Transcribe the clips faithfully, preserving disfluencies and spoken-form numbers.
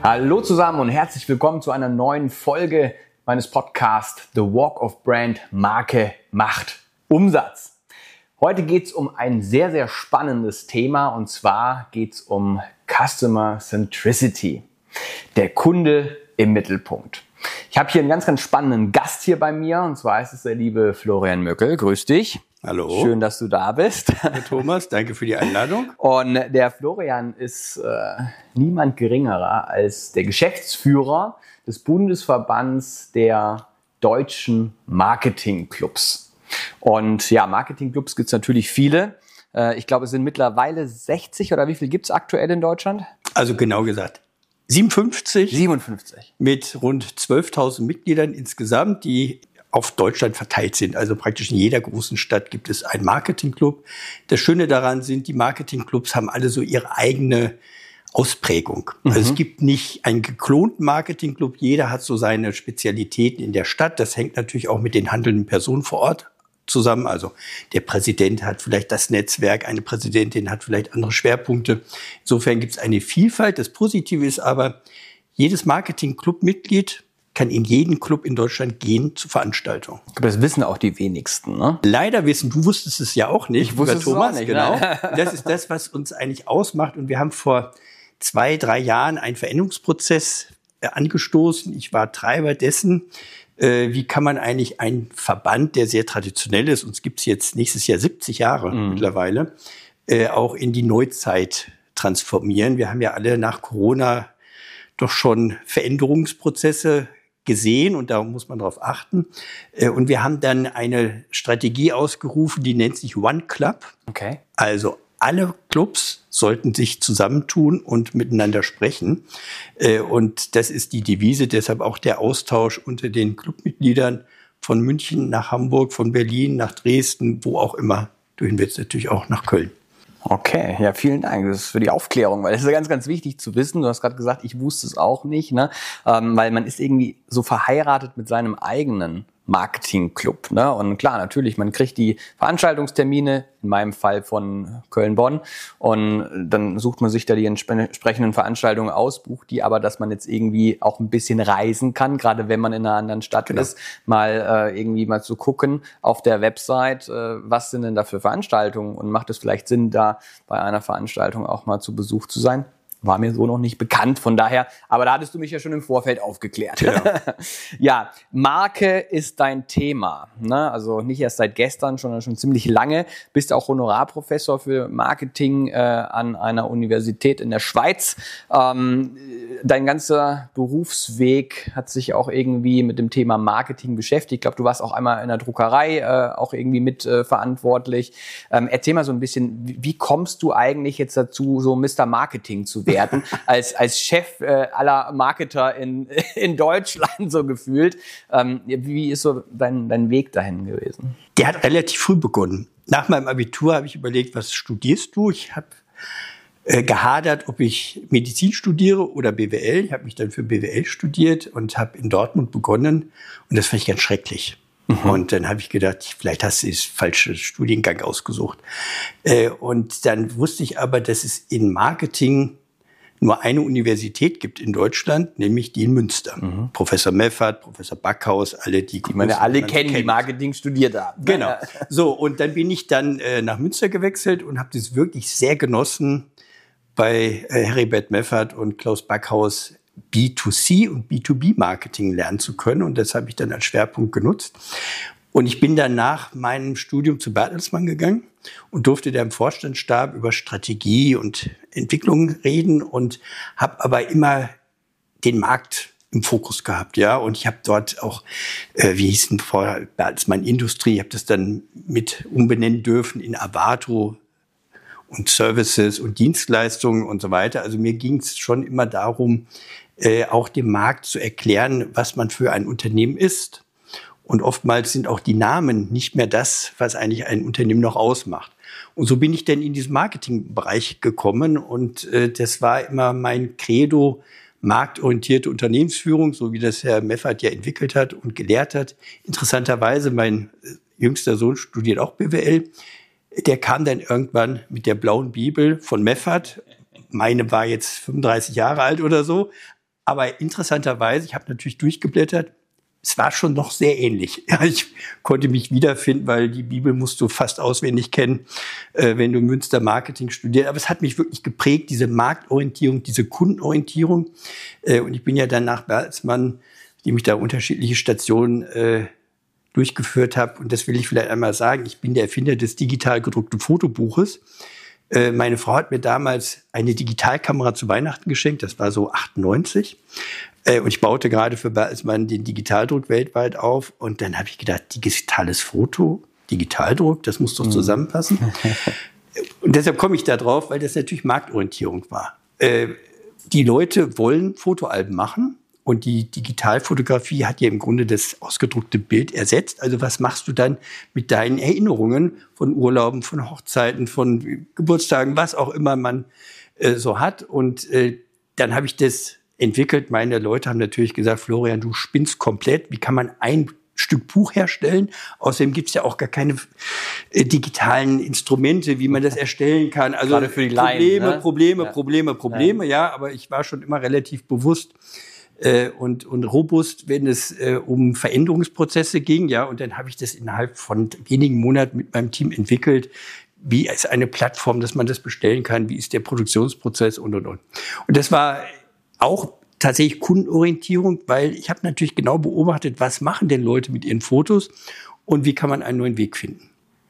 Hallo zusammen und herzlich willkommen zu einer neuen Folge meines Podcasts The Walk of Brand. Marke macht Umsatz. Heute geht es um ein sehr, sehr spannendes Thema und zwar geht es um Customer Centricity. Der Kunde im Mittelpunkt. Ich habe hier einen ganz, ganz spannenden Gast hier bei mir und zwar ist es der liebe Florian Möckel. Grüß dich. Hallo. Schön, dass du da bist. Herr Thomas, danke für die Einladung. Und der Florian ist äh, niemand geringerer als der Geschäftsführer des Bundesverbands der deutschen Marketingclubs. Und ja, Marketingclubs gibt es natürlich viele. Äh, ich glaube, es sind mittlerweile sechzig oder wie viel gibt es aktuell in Deutschland? Also genau gesagt siebenundfünfzig. siebenundfünfzig. Mit rund zwölftausend Mitgliedern insgesamt, die auf Deutschland verteilt sind. Also praktisch in jeder großen Stadt gibt es einen Marketingclub. Das Schöne daran sind, die Marketingclubs haben alle so ihre eigene Ausprägung. Mhm. Also es gibt nicht einen geklonten Marketingclub. Jeder hat so seine Spezialitäten in der Stadt. Das hängt natürlich auch mit den handelnden Personen vor Ort zusammen. Also der Präsident hat vielleicht das Netzwerk, eine Präsidentin hat vielleicht andere Schwerpunkte. Insofern gibt es eine Vielfalt. Das Positive ist aber, jedes Marketingclub-Mitglied kann in jeden Club in Deutschland gehen zur Veranstaltung. Das wissen auch die wenigsten, ne? Leider wissen, du wusstest es ja auch nicht. Ich wusste es Thomas, auch nicht, genau. Ne? Das ist das, was uns eigentlich ausmacht. Und wir haben vor zwei, drei Jahren einen Veränderungsprozess angestoßen. Ich war Treiber dessen. Wie kann man eigentlich einen Verband, der sehr traditionell ist, uns gibt es jetzt nächstes Jahr siebzig Jahre mhm. mittlerweile, auch in die Neuzeit transformieren. Wir haben ja alle nach Corona doch schon Veränderungsprozesse gesehen und da muss man drauf achten. Und wir haben dann eine Strategie ausgerufen, die nennt sich One Club. Okay. Also alle Clubs sollten sich zusammentun und miteinander sprechen. Und das ist die Devise, deshalb auch der Austausch unter den Clubmitgliedern von München nach Hamburg, von Berlin nach Dresden, wo auch immer. Du willst natürlich auch nach Köln. Okay, ja, vielen Dank. Das ist für die Aufklärung, weil das ist ja ganz, ganz wichtig zu wissen. Du hast gerade gesagt, ich wusste es auch nicht, ne? Ähm, weil man ist irgendwie so verheiratet mit seinem eigenen Marketingclub, ne? Und klar, natürlich, man kriegt die Veranstaltungstermine, in meinem Fall von Köln-Bonn, und dann sucht man sich da die entsprechenden Veranstaltungen aus, bucht die, aber dass man jetzt irgendwie auch ein bisschen reisen kann, gerade wenn man in einer anderen Stadt genau. ist, mal äh, irgendwie mal zu gucken auf der Website, äh, was sind denn da für Veranstaltungen und macht es vielleicht Sinn, da bei einer Veranstaltung auch mal zu Besuch zu sein? War mir so noch nicht bekannt, von daher, aber da hattest du mich ja schon im Vorfeld aufgeklärt. Genau. Ja, Marke ist dein Thema, ne? Also nicht erst seit gestern, sondern schon ziemlich lange. Bist auch Honorarprofessor für Marketing äh, an einer Universität in der Schweiz. Ähm, dein ganzer Berufsweg hat sich auch irgendwie mit dem Thema Marketing beschäftigt. Ich glaube, du warst auch einmal in der Druckerei äh, auch irgendwie mit äh, verantwortlich. Ähm, erzähl mal so ein bisschen, wie, wie kommst du eigentlich jetzt dazu, so Mister Marketing zu werden? als als Chef äh, aller Marketer in in Deutschland so gefühlt. Ähm, wie ist so dein dein Weg dahin gewesen? Der hat relativ früh begonnen. Nach meinem Abitur habe ich überlegt, was studierst du? Ich habe äh, gehadert, ob ich Medizin studiere oder B W L. Ich habe mich dann für B W L studiert und habe in Dortmund begonnen und das fand ich ganz schrecklich. Mhm. Und dann habe ich gedacht, vielleicht hast du den falschen Studiengang ausgesucht. Äh, und dann wusste ich aber, dass es in Marketing nur eine Universität gibt in Deutschland, nämlich die in Münster. Mhm. Professor Meffert, Professor Backhaus, alle die... Die man ja alle kennen, kennt. Die Marketing studiert haben. Genau. So, und dann bin ich dann äh, nach Münster gewechselt und habe das wirklich sehr genossen, bei äh, Heribert Meffert und Klaus Backhaus B zwei C und B zwei B Marketing lernen zu können. Und das habe ich dann als Schwerpunkt genutzt. Und ich bin dann nach meinem Studium zu Bertelsmann gegangen und durfte da im Vorstandsstab über Strategie und Entwicklung reden und habe aber immer den Markt im Fokus gehabt, ja. Und ich habe dort auch, äh, wie hieß denn vorher, Bertelsmann Industrie, ich habe das dann mit umbenennen dürfen in Avato und Services und Dienstleistungen und so weiter. Also mir ging es schon immer darum, äh, auch dem Markt zu erklären, was man für ein Unternehmen ist. Und oftmals sind auch die Namen nicht mehr das, was eigentlich ein Unternehmen noch ausmacht. Und so bin ich dann in diesen Marketingbereich gekommen. Und äh, das war immer mein Credo, marktorientierte Unternehmensführung, so wie das Herr Meffert ja entwickelt hat und gelehrt hat. Interessanterweise, mein jüngster Sohn studiert auch B W L. Der kam dann irgendwann mit der blauen Bibel von Meffert. Meine war jetzt fünfunddreißig Jahre alt oder so. Aber interessanterweise, ich habe natürlich durchgeblättert, es war schon noch sehr ähnlich. Ja, ich konnte mich wiederfinden, weil die Bibel musst du fast auswendig kennen, äh, wenn du Münster Marketing studierst. Aber es hat mich wirklich geprägt, diese Marktorientierung, diese Kundenorientierung. Äh, und ich bin ja dann nach Bertelsmann, die mich da unterschiedliche Stationen äh, durchgeführt habe. Und das will ich vielleicht einmal sagen. Ich bin der Erfinder des digital gedruckten Fotobuches. Äh, meine Frau hat mir damals eine Digitalkamera zu Weihnachten geschenkt. Das war so achtundneunzig. Und ich baute gerade für Bertelsmann den Digitaldruck weltweit auf. Und dann habe ich gedacht, digitales Foto, Digitaldruck, das muss doch zusammenpassen. Und deshalb komme ich da drauf, weil das natürlich Marktorientierung war. Äh, die Leute wollen Fotoalben machen. Und die Digitalfotografie hat ja im Grunde das ausgedruckte Bild ersetzt. Also was machst du dann mit deinen Erinnerungen von Urlauben, von Hochzeiten, von Geburtstagen, was auch immer man äh, so hat. Und äh, dann habe ich das entwickelt. Meine Leute haben natürlich gesagt, Florian, du spinnst komplett. Wie kann man ein Stück Buch herstellen? Außerdem gibt es ja auch gar keine äh, digitalen Instrumente, wie man das erstellen kann. Also gerade für die Probleme, Laien, ne? Probleme, ja. Probleme, Probleme, ja. ja. Aber ich war schon immer relativ bewusst äh, und, und robust, wenn es äh, um Veränderungsprozesse ging. Ja, und dann habe ich das innerhalb von wenigen Monaten mit meinem Team entwickelt. Wie ist eine Plattform, dass man das bestellen kann? Wie ist der Produktionsprozess und, und, und. Und das war auch tatsächlich Kundenorientierung, weil ich habe natürlich genau beobachtet, was machen denn Leute mit ihren Fotos und wie kann man einen neuen Weg finden.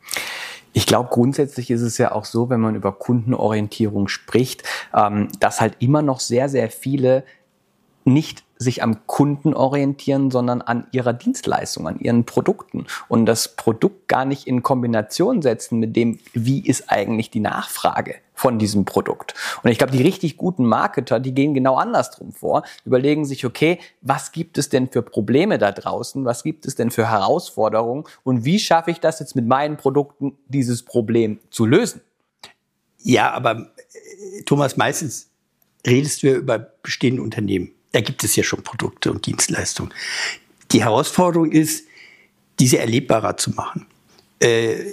Ich glaube, grundsätzlich ist es ja auch so, wenn man über Kundenorientierung spricht, ähm, dass halt immer noch sehr, sehr viele nicht sich am Kunden orientieren, sondern an ihrer Dienstleistung, an ihren Produkten und das Produkt gar nicht in Kombination setzen mit dem, wie ist eigentlich die Nachfrage von diesem Produkt. Und ich glaube, die richtig guten Marketer, die gehen genau andersrum vor, überlegen sich, okay, was gibt es denn für Probleme da draußen, was gibt es denn für Herausforderungen und wie schaffe ich das jetzt mit meinen Produkten, dieses Problem zu lösen? Ja, aber Thomas, meistens redest du ja über bestehende Unternehmen. Da gibt es ja schon Produkte und Dienstleistungen. Die Herausforderung ist, diese erlebbarer zu machen. Äh,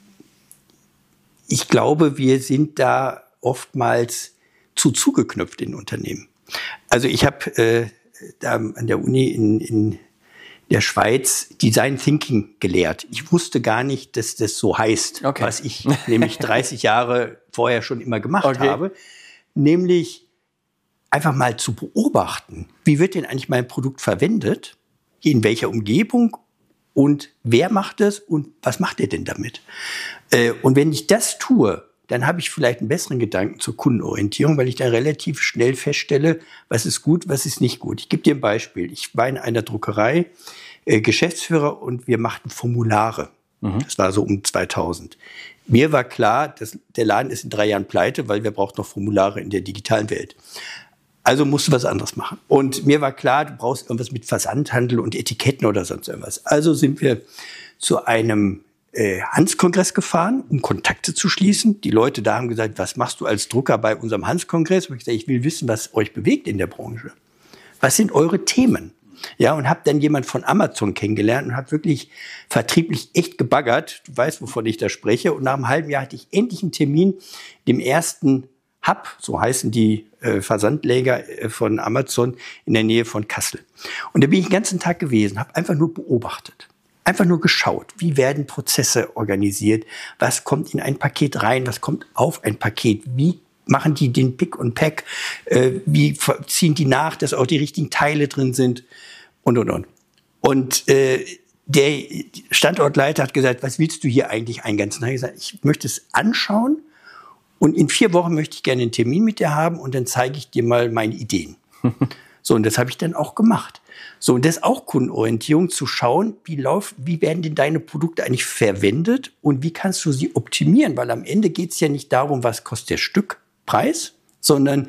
ich glaube, wir sind da oftmals zu zugeknöpft in Unternehmen. Also ich habe äh, da an der Uni in, in der Schweiz Design Thinking gelehrt. Ich wusste gar nicht, dass das so heißt, okay. Was ich nämlich dreißig Jahre vorher schon immer gemacht okay. habe. Nämlich einfach mal zu beobachten, wie wird denn eigentlich mein Produkt verwendet, in welcher Umgebung und wer macht es und was macht er denn damit? Äh, und wenn ich das tue, dann habe ich vielleicht einen besseren Gedanken zur Kundenorientierung, weil ich dann relativ schnell feststelle, was ist gut, was ist nicht gut. Ich gebe dir ein Beispiel. Ich war in einer Druckerei äh, Geschäftsführer und wir machten Formulare. Mhm. Das war so um zweitausend. Mir war klar, dass der Laden ist in drei Jahren pleite, weil wir brauchen noch Formulare in der digitalen Welt. Also musst du was anderes machen. Und mir war klar, du brauchst irgendwas mit Versandhandel und Etiketten oder sonst irgendwas. Also sind wir zu einem äh, Hans-Kongress gefahren, um Kontakte zu schließen. Die Leute da haben gesagt, was machst du als Drucker bei unserem Hans-Kongress? Und ich gesagt, ich will wissen, was euch bewegt in der Branche. Was sind eure Themen? Ja, und habe dann jemand von Amazon kennengelernt und habe wirklich vertrieblich echt gebaggert. Du weißt, wovon ich da spreche. Und nach einem halben Jahr hatte ich endlich einen Termin, dem ersten Hub, so heißen die äh, Versandläger äh, von Amazon in der Nähe von Kassel. Und da bin ich den ganzen Tag gewesen, habe einfach nur beobachtet, einfach nur geschaut, wie werden Prozesse organisiert, was kommt in ein Paket rein, was kommt auf ein Paket, wie machen die den Pick und Pack, äh, wie ziehen die nach, dass auch die richtigen Teile drin sind und, und, und. Und äh, der Standortleiter hat gesagt, was willst du hier eigentlich einen ganzen Tag? Ich habe gesagt, ich möchte es anschauen. Und in vier Wochen möchte ich gerne einen Termin mit dir haben und dann zeige ich dir mal meine Ideen. So, und das habe ich dann auch gemacht. So, und das ist auch Kundenorientierung, zu schauen, wie läuft, wie werden denn deine Produkte eigentlich verwendet und wie kannst du sie optimieren? Weil am Ende geht es ja nicht darum, was kostet der Stückpreis, sondern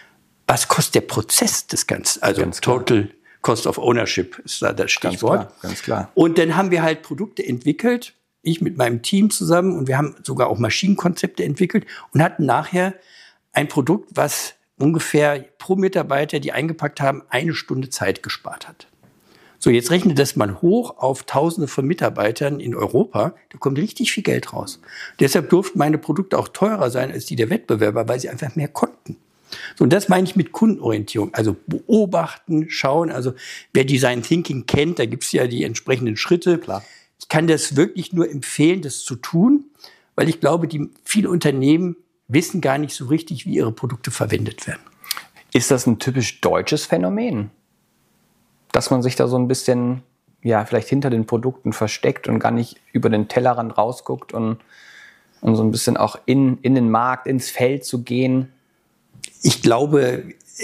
was kostet der Prozess des Ganzen. Also ganz Total klar. Cost of Ownership ist da das Stichwort. Ganz klar, ganz klar. Und dann haben wir halt Produkte entwickelt, ich mit meinem Team zusammen, und wir haben sogar auch Maschinenkonzepte entwickelt und hatten nachher ein Produkt, was ungefähr pro Mitarbeiter, die eingepackt haben, eine Stunde Zeit gespart hat. So, jetzt rechne das mal hoch auf Tausende von Mitarbeitern in Europa. Da kommt richtig viel Geld raus. Deshalb durften meine Produkte auch teurer sein als die der Wettbewerber, weil sie einfach mehr konnten. So, und das meine ich mit Kundenorientierung. Also beobachten, schauen. Also wer Design Thinking kennt, da gibt es ja die entsprechenden Schritte. Klar. Ich kann das wirklich nur empfehlen, das zu tun, weil ich glaube, die viele Unternehmen wissen gar nicht so richtig, wie ihre Produkte verwendet werden. Ist das ein typisch deutsches Phänomen? Dass man sich da so ein bisschen, ja, vielleicht hinter den Produkten versteckt und gar nicht über den Tellerrand rausguckt und, und so ein bisschen auch in, in den Markt, ins Feld zu gehen? Ich glaube,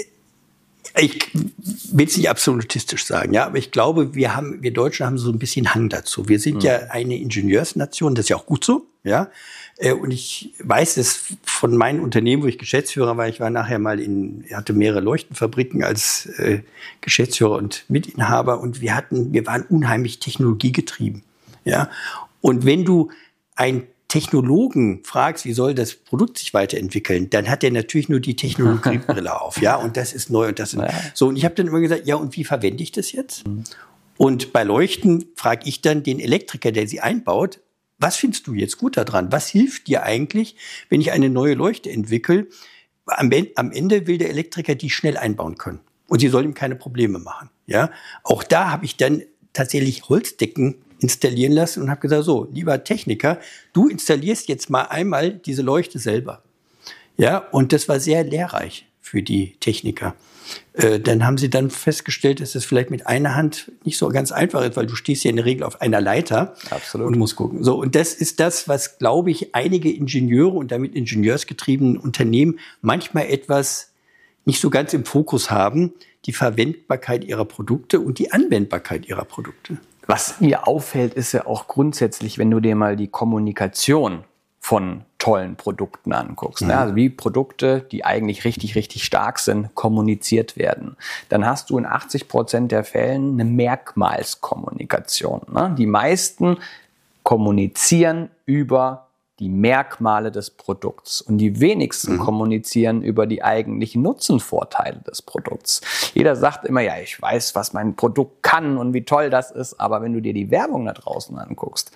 ich will es nicht absolutistisch sagen, ja, aber ich glaube, wir haben, wir Deutschen haben so ein bisschen Hang dazu. Wir sind mhm. ja eine Ingenieursnation, das ist ja auch gut so, ja. Und ich weiß es von meinen Unternehmen, wo ich Geschäftsführer war. Ich war nachher mal in, hatte mehrere Leuchtenfabriken als äh, Geschäftsführer und Mitinhaber, und wir hatten, wir waren unheimlich technologiegetrieben, ja. Und wenn du ein Technologen fragst, wie soll das Produkt sich weiterentwickeln, dann hat er natürlich nur die Technologiebrille auf, ja, und das ist neu und das ist ja. so. Und ich habe dann immer gesagt, ja, und wie verwende ich das jetzt? Mhm. Und bei Leuchten frage ich dann den Elektriker, der sie einbaut, was findest du jetzt gut daran? Was hilft dir eigentlich, wenn ich eine neue Leuchte entwickle? Am, am Ende will der Elektriker die schnell einbauen können, und sie soll ihm keine Probleme machen, ja. Auch da habe ich dann tatsächlich Holzdecken installieren lassen und habe gesagt, so, lieber Techniker, du installierst jetzt mal einmal diese Leuchte selber. Ja, und das war sehr lehrreich für die Techniker. Äh, dann haben sie dann festgestellt, dass das vielleicht mit einer Hand nicht so ganz einfach ist, weil du stehst ja in der Regel auf einer Leiter. Absolut. Und musst gucken. So, und das ist das, was, glaube ich, einige Ingenieure und damit ingenieursgetriebenen Unternehmen manchmal etwas nicht so ganz im Fokus haben, die Verwendbarkeit ihrer Produkte und die Anwendbarkeit ihrer Produkte. Was mir auffällt, ist ja auch grundsätzlich, wenn du dir mal die Kommunikation von tollen Produkten anguckst, mhm. ne? Also wie Produkte, die eigentlich richtig, richtig stark sind, kommuniziert werden. Dann hast du in achtzig Prozent der Fällen eine Merkmalskommunikation. Ne? Die meisten kommunizieren über die Merkmale des Produkts und die wenigsten mhm. kommunizieren über die eigentlichen Nutzenvorteile des Produkts. Jeder sagt immer, ja, ich weiß, was mein Produkt kann und wie toll das ist, aber wenn du dir die Werbung da draußen anguckst,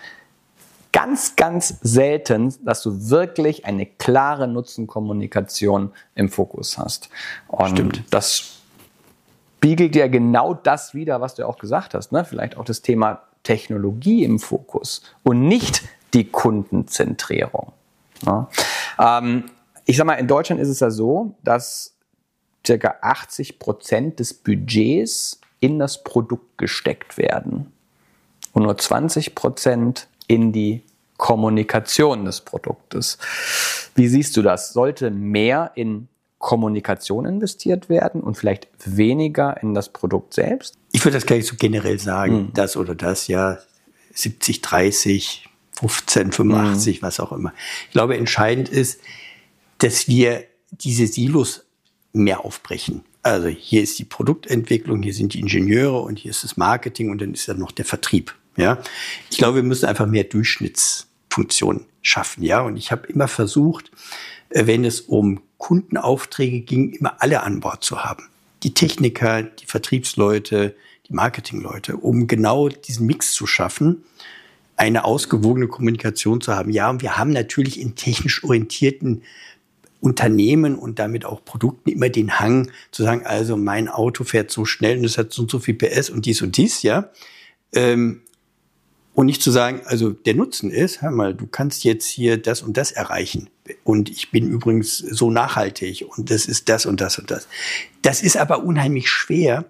ganz, ganz selten, dass du wirklich eine klare Nutzenkommunikation im Fokus hast. Und Stimmt. Das spiegelt ja genau das wider, was du auch gesagt hast, ne? Vielleicht auch das Thema Technologie im Fokus und nicht die Kundenzentrierung. Ja. Ähm, ich sag mal, in Deutschland ist es ja so, dass ca. achtzig Prozent des Budgets in das Produkt gesteckt werden und nur zwanzig Prozent in die Kommunikation des Produktes. Wie siehst du das? Sollte mehr in Kommunikation investiert werden und vielleicht weniger in das Produkt selbst? Ich würde das gar nicht so generell sagen, hm. das oder das, ja, siebzig, dreißig, fünfzehn, fünfundachtzig, hm. was auch immer. Ich glaube, entscheidend ist, dass wir diese Silos mehr aufbrechen. Also hier ist die Produktentwicklung, hier sind die Ingenieure und hier ist das Marketing und dann ist dann noch der Vertrieb. Ja, ich glaube, wir müssen einfach mehr Durchschnittsfunktionen schaffen. Ja, und ich habe immer versucht, wenn es um Kundenaufträge ging, immer alle an Bord zu haben. Die Techniker, die Vertriebsleute, die Marketingleute, um genau diesen Mix zu schaffen, eine ausgewogene Kommunikation zu haben. Ja, und wir haben natürlich in technisch orientierten Unternehmen und damit auch Produkten immer den Hang zu sagen, also mein Auto fährt so schnell und es hat so und so viel P S und dies und dies, ja. Ähm, und nicht zu sagen, also der Nutzen ist, hör mal, du kannst jetzt hier das und das erreichen. Und ich bin übrigens so nachhaltig und das ist das und das und das. Das ist aber unheimlich schwer,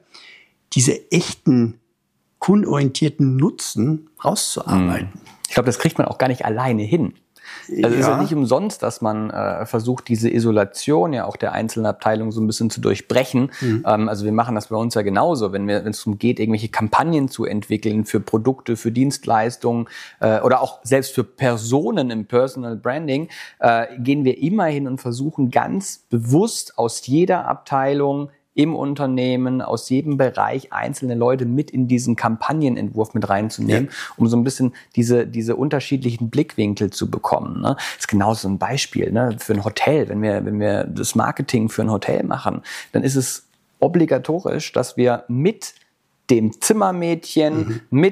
diese echten kundenorientierten Nutzen rauszuarbeiten. Ich glaube, das kriegt man auch gar nicht alleine hin. Also es ja. ist ja nicht umsonst, dass man äh, versucht, diese Isolation ja auch der einzelnen Abteilungen so ein bisschen zu durchbrechen. Mhm. Ähm, also wir machen das bei uns ja genauso, wenn wir, wenn es darum geht, irgendwelche Kampagnen zu entwickeln für Produkte, für Dienstleistungen äh, oder auch selbst für Personen im Personal Branding, äh, gehen wir immer hin und versuchen ganz bewusst aus jeder Abteilung im Unternehmen, aus jedem Bereich einzelne Leute mit in diesen Kampagnenentwurf mit reinzunehmen, ja. um so ein bisschen diese diese unterschiedlichen Blickwinkel zu bekommen. Ne? Das ist genauso ein Beispiel, ne? Für ein Hotel. Wenn wir wenn wir das Marketing für ein Hotel machen, dann ist es obligatorisch, dass wir mit dem Zimmermädchen, mhm. mit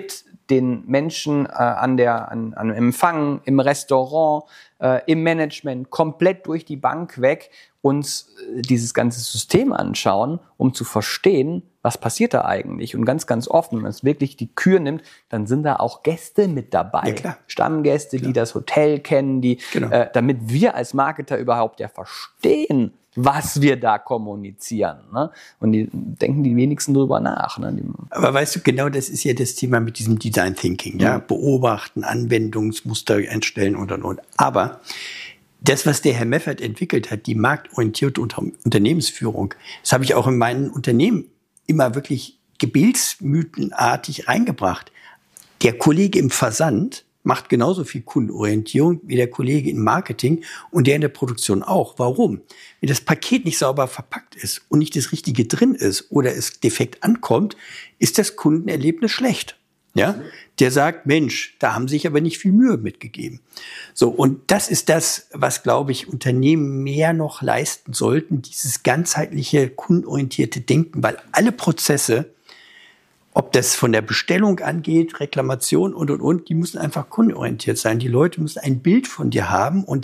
den Menschen äh, an der, an, an Empfang, im Restaurant, äh, im Management komplett durch die Bank weg uns äh, dieses ganze System anschauen, um zu verstehen, was passiert da eigentlich. Und ganz, ganz oft, wenn man es wirklich die Kür nimmt, dann sind da auch Gäste mit dabei. Ja, klar. Stammgäste, Klar. die das Hotel kennen, die, Genau. äh, damit wir als Marketer überhaupt ja verstehen, was wir da kommunizieren. Ne? Und die denken die wenigsten drüber nach. Ne? Die, Aber weißt du, genau das ist ja das Thema mit diesem Design Thinking. Ja? Mhm. Beobachten, Anwendungsmuster einstellen und, und, und. Aber das, was der Herr Meffert entwickelt hat, die marktorientierte Unter- Unternehmensführung, das habe ich auch in meinen Unternehmen immer wirklich gebetsmühlenartig reingebracht. Der Kollege im Versand macht genauso viel Kundenorientierung wie der Kollege im Marketing und der in der Produktion auch. Warum? Wenn das Paket nicht sauber verpackt ist und nicht das Richtige drin ist oder es defekt ankommt, ist das Kundenerlebnis schlecht. Ja, der sagt, Mensch, da haben sie sich aber nicht viel Mühe mitgegeben. So, und das ist das, was, glaube ich, Unternehmen mehr noch leisten sollten, dieses ganzheitliche, kundenorientierte Denken, weil alle Prozesse, ob das von der Bestellung angeht, Reklamation und, und, und, die müssen einfach kundenorientiert sein. Die Leute müssen ein Bild von dir haben. Und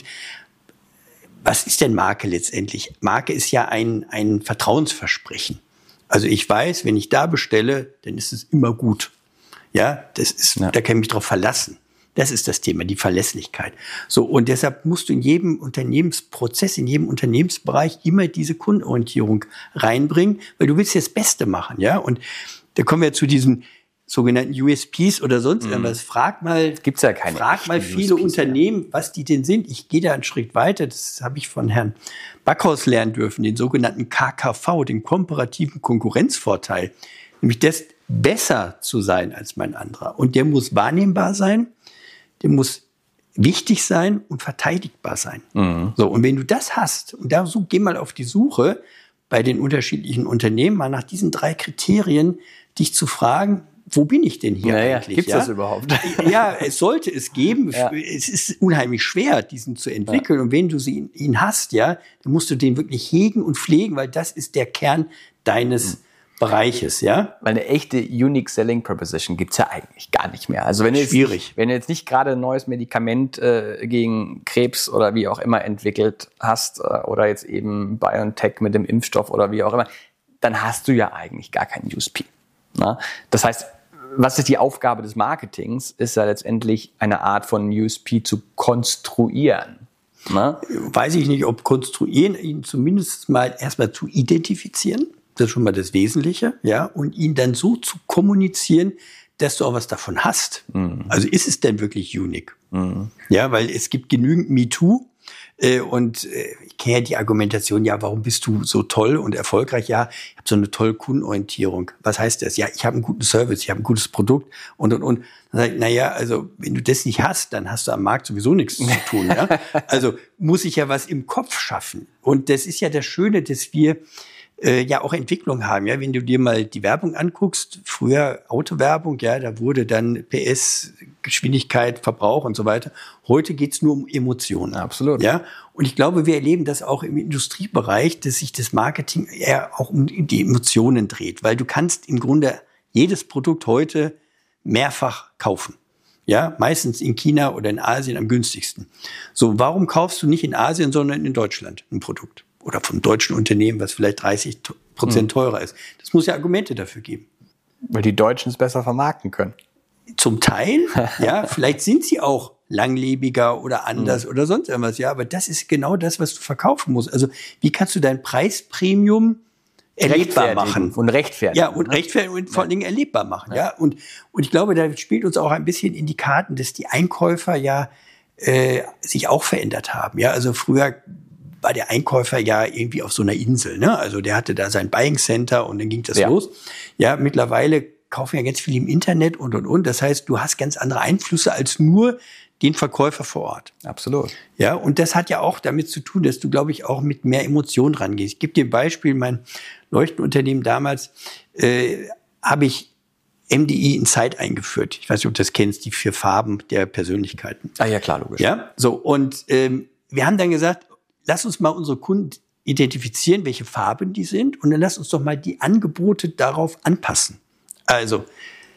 was ist denn Marke letztendlich? Marke ist ja ein, ein Vertrauensversprechen. Also ich weiß, wenn ich da bestelle, dann ist es immer gut. Ja, das ist, ja. Da kann ich mich drauf verlassen. Das ist das Thema, die Verlässlichkeit. So, und deshalb musst du in jedem Unternehmensprozess, in jedem Unternehmensbereich immer diese Kundenorientierung reinbringen, weil du willst ja das Beste machen, ja. Und da kommen wir zu diesen sogenannten U S Ps oder sonst irgendwas. Mhm. Frag mal, gibt's ja keine frag mal viele U S Ps Unternehmen, mehr. Was die denn sind. Ich gehe da einen Schritt weiter. Das habe ich von Herrn Backhaus lernen dürfen, den sogenannten K K V, den komparativen Konkurrenzvorteil. Nämlich das, besser zu sein als mein anderer. Und der muss wahrnehmbar sein, der muss wichtig sein und verteidigbar sein. Mhm. So, und wenn du das hast, und da so, geh mal auf die Suche bei den unterschiedlichen Unternehmen, mal nach diesen drei Kriterien, dich zu fragen, wo bin ich denn hier naja, eigentlich? Gibt's ja? das überhaupt? Ja, es sollte es geben. Ja. Es ist unheimlich schwer, diesen zu entwickeln. Ja. Und wenn du sie, ihn hast, ja, dann musst du den wirklich hegen und pflegen, weil das ist der Kern deines mhm. Bereiches, ja? Weil eine echte Unique Selling Proposition gibt's ja eigentlich gar nicht mehr. Also wenn du jetzt, schwierig. Wenn du jetzt nicht gerade ein neues Medikament äh, gegen Krebs oder wie auch immer entwickelt hast äh, oder jetzt eben BioNTech mit dem Impfstoff oder wie auch immer, dann hast du ja eigentlich gar keinen U S P. Na? Das heißt, was ist die Aufgabe des Marketings? Ist ja letztendlich eine Art von U S P zu konstruieren. Na? Weiß ich nicht, ob konstruieren, ihn zumindest mal erstmal zu identifizieren. Das ist schon mal das Wesentliche, ja, und ihn dann so zu kommunizieren, dass du auch was davon hast. Mhm. Also ist es denn wirklich unique? Mhm. Ja, weil es gibt genügend MeToo äh, und äh, ich kenne ja die Argumentation, ja, warum bist du so toll und erfolgreich? Ja, ich habe so eine tolle Kundenorientierung. Was heißt das? Ja, ich habe einen guten Service, ich habe ein gutes Produkt und, und, und. Dann sage ich, naja, also wenn du das nicht hast, dann hast du am Markt sowieso nichts zu tun. Ja? Also muss ich ja was im Kopf schaffen. Und das ist ja das Schöne, dass wir Äh, ja auch Entwicklung haben, ja, wenn du dir mal die Werbung anguckst, früher Autowerbung, ja, da wurde dann P S, Geschwindigkeit, Verbrauch und so weiter. Heute geht's nur um Emotionen. Absolut. Ja, und ich glaube, wir erleben das auch im Industriebereich, dass sich das Marketing eher auch um die Emotionen dreht, weil du kannst im Grunde jedes Produkt heute mehrfach kaufen. Ja, meistens in China oder in Asien am günstigsten. So, warum kaufst du nicht in Asien, sondern in Deutschland ein Produkt? Oder von deutschen Unternehmen, was vielleicht dreißig Prozent teurer ist. Das muss ja Argumente dafür geben. Weil die Deutschen es besser vermarkten können. Zum Teil, ja, vielleicht sind sie auch langlebiger oder anders mhm. oder sonst irgendwas, ja, aber das ist genau das, was du verkaufen musst. Also, wie kannst du dein Preispremium erlebbar machen? Und rechtfertigen. Ja, und rechtfertigen und vor allen Dingen erlebbar machen, ja. ja. Und, und ich glaube, da spielt uns auch ein bisschen in die Karten, dass die Einkäufer ja äh, sich auch verändert haben, ja. Also früher war der Einkäufer ja irgendwie auf so einer Insel, ne? Also der hatte da sein Buying Center und dann ging das ja. los. Ja, mittlerweile kaufen ja ganz viel im Internet und, und, und. Das heißt, du hast ganz andere Einflüsse als nur den Verkäufer vor Ort. Absolut. Ja, und das hat ja auch damit zu tun, dass du, glaube ich, auch mit mehr Emotionen rangehst. Ich gebe dir ein Beispiel. Mein Leuchtenunternehmen damals äh, habe ich M D I Insight eingeführt. Ich weiß nicht, ob du das kennst, die vier Farben der Persönlichkeiten. Ah ja, klar, logisch. Ja, so. Und ähm, wir haben dann gesagt, lass uns mal unsere Kunden identifizieren, welche Farben die sind, und dann lass uns doch mal die Angebote darauf anpassen. Also,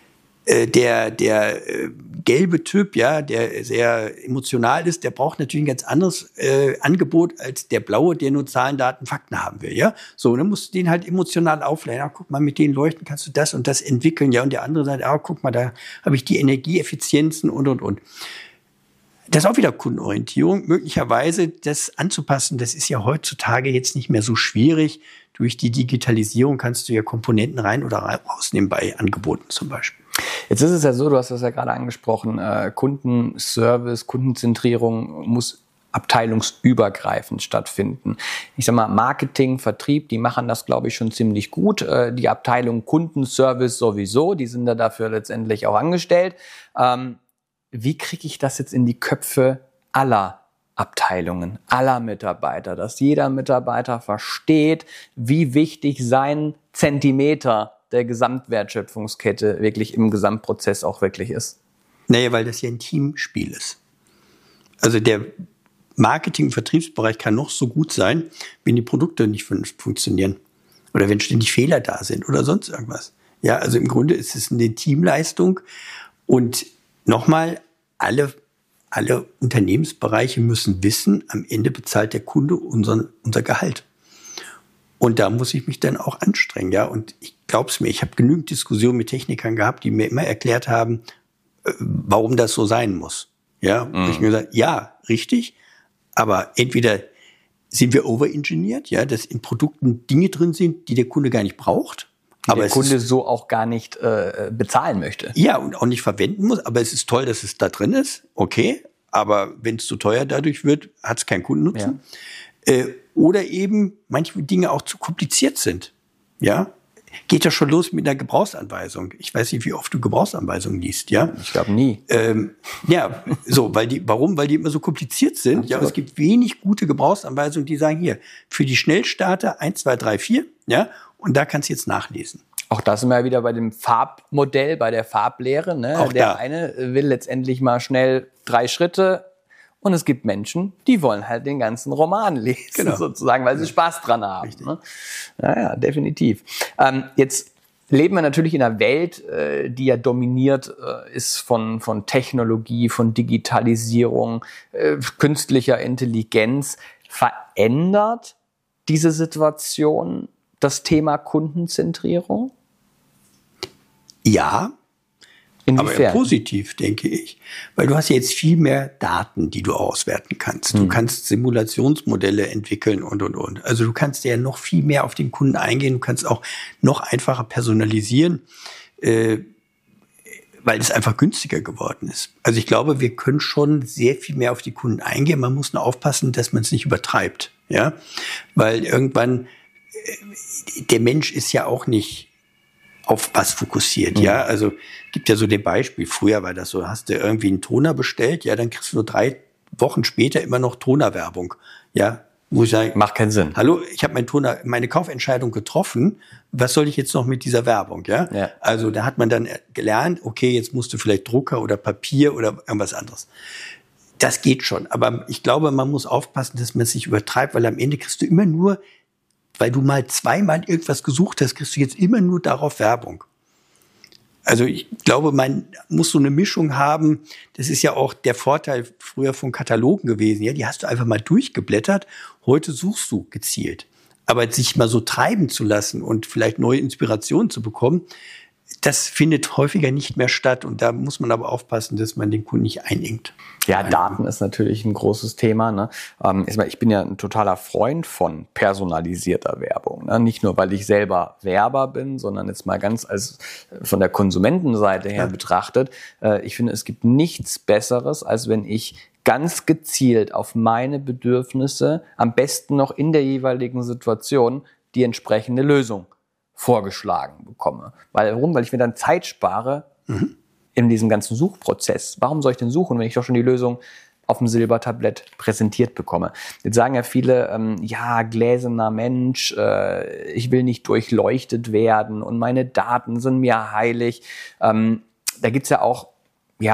Der, der äh, gelbe Typ, ja, der sehr emotional ist, der braucht natürlich ein ganz anderes äh, Angebot als der blaue, der nur Zahlen, Daten, Fakten haben will, ja. So, dann musst du den halt emotional aufladen. Ja, guck mal, mit den Leuchten kannst du das und das entwickeln, ja. Und der andere sagt, ah, guck mal, da habe ich die Energieeffizienzen und, und, und. Das ist auch wieder Kundenorientierung. Möglicherweise das anzupassen, das ist ja heutzutage jetzt nicht mehr so schwierig. Durch die Digitalisierung kannst du ja Komponenten rein oder rausnehmen bei Angeboten zum Beispiel. Jetzt ist es ja so, du hast das ja gerade angesprochen, äh, Kundenservice, Kundenzentrierung muss abteilungsübergreifend stattfinden. Ich sag mal, Marketing, Vertrieb, die machen das, glaube ich, schon ziemlich gut. Äh, die Abteilung Kundenservice sowieso, die sind da dafür letztendlich auch angestellt. Ähm, wie kriege ich das jetzt in die Köpfe aller Abteilungen, aller Mitarbeiter, dass jeder Mitarbeiter versteht, wie wichtig sein Zentimeter der Gesamtwertschöpfungskette wirklich im Gesamtprozess auch wirklich ist? Naja, weil das ja ein Teamspiel ist. Also der Marketing- und Vertriebsbereich kann noch so gut sein, wenn die Produkte nicht fun- funktionieren oder wenn ständig Fehler da sind oder sonst irgendwas. Ja, also im Grunde ist es eine Teamleistung und nochmal, alle, alle Unternehmensbereiche müssen wissen, am Ende bezahlt der Kunde unseren, unser Gehalt. Und da muss ich mich dann auch anstrengen, ja. Und ich glaub's mir, ich habe genügend Diskussionen mit Technikern gehabt, die mir immer erklärt haben, äh, warum das so sein muss. Ja, mhm. Und ich mir gesagt, ja, richtig, aber entweder sind wir overengineert, ja, dass in Produkten Dinge drin sind, die der Kunde gar nicht braucht. Die aber der Kunde ist, so auch gar nicht äh, bezahlen möchte. Ja, und auch nicht verwenden muss, aber es ist toll, dass es da drin ist, okay, aber wenn es zu teuer dadurch wird, hat es keinen Kundennutzen. Ja. Äh, Oder eben manche Dinge auch zu kompliziert sind. Ja, geht ja schon los mit einer Gebrauchsanweisung. Ich weiß nicht, wie oft du Gebrauchsanweisungen liest, ja? Ich glaube nie. Ähm, ja, so, weil die, warum? Weil die immer so kompliziert sind. Ja, ja, es gibt wenig gute Gebrauchsanweisungen, die sagen hier, für die Schnellstarter eins, zwei, drei, vier, ja, und da kannst du jetzt nachlesen. Auch das sind wir wieder bei dem Farbmodell, bei der Farblehre, ne? Auch der da. eine will letztendlich mal schnell drei Schritte. Und es gibt Menschen, die wollen halt den ganzen Roman lesen, genau. sozusagen, weil sie ja. Spaß dran haben. Ne? Ja, ja, definitiv. Ähm, jetzt leben wir natürlich in einer Welt, äh, die ja dominiert äh, ist von, von Technologie, von Digitalisierung, äh, künstlicher Intelligenz. Verändert diese Situation das Thema Kundenzentrierung? Ja. Inwiefern? Aber eher positiv, denke ich. Weil du hast ja jetzt viel mehr Daten, die du auswerten kannst. Du hm. kannst Simulationsmodelle entwickeln und, und, und. Also du kannst ja noch viel mehr auf den Kunden eingehen. Du kannst auch noch einfacher personalisieren, äh, weil es einfach günstiger geworden ist. Also ich glaube, wir können schon sehr viel mehr auf die Kunden eingehen. Man muss nur aufpassen, dass man es nicht übertreibt. Ja, weil irgendwann, äh, der Mensch ist ja auch nicht auf was fokussiert, mhm. ja, also gibt ja so den Beispiel, früher war das so, hast du irgendwie einen Toner bestellt, ja, dann kriegst du nur drei Wochen später immer noch Tonerwerbung, ja, wo ich sage, macht keinen Sinn. Hallo, ich habe mein Toner, meine Kaufentscheidung getroffen, was soll ich jetzt noch mit dieser Werbung, ja? ja, also da hat man dann gelernt, okay, jetzt musst du vielleicht Drucker oder Papier oder irgendwas anderes. Das geht schon, aber ich glaube, man muss aufpassen, dass man es nicht übertreibt, weil am Ende kriegst du immer nur, weil du mal zweimal irgendwas gesucht hast, kriegst du jetzt immer nur darauf Werbung. Also ich glaube, man muss so eine Mischung haben. Das ist ja auch der Vorteil früher von Katalogen gewesen. Ja, die hast du einfach mal durchgeblättert. Heute suchst du gezielt. Aber sich mal so treiben zu lassen und vielleicht neue Inspirationen zu bekommen, das findet häufiger nicht mehr statt. Und da muss man aber aufpassen, dass man den Kunden nicht einengt. Ja, Daten ist natürlich ein großes Thema. Ne? Ähm, ich bin ja ein totaler Freund von personalisierter Werbung. Ne? Nicht nur, weil ich selber Werber bin, sondern jetzt mal ganz als von der Konsumentenseite her ja. betrachtet. Äh, ich finde, es gibt nichts Besseres, als wenn ich ganz gezielt auf meine Bedürfnisse, am besten noch in der jeweiligen Situation, die entsprechende Lösung vorgeschlagen bekomme. Weil, warum? Weil ich mir dann Zeit spare mhm. in diesem ganzen Suchprozess. Warum soll ich denn suchen, wenn ich doch schon die Lösung auf dem Silbertablett präsentiert bekomme? Jetzt sagen ja viele, ähm, ja, gläserner Mensch, äh, ich will nicht durchleuchtet werden und meine Daten sind mir heilig. Ähm, da gibt's ja auch, ja,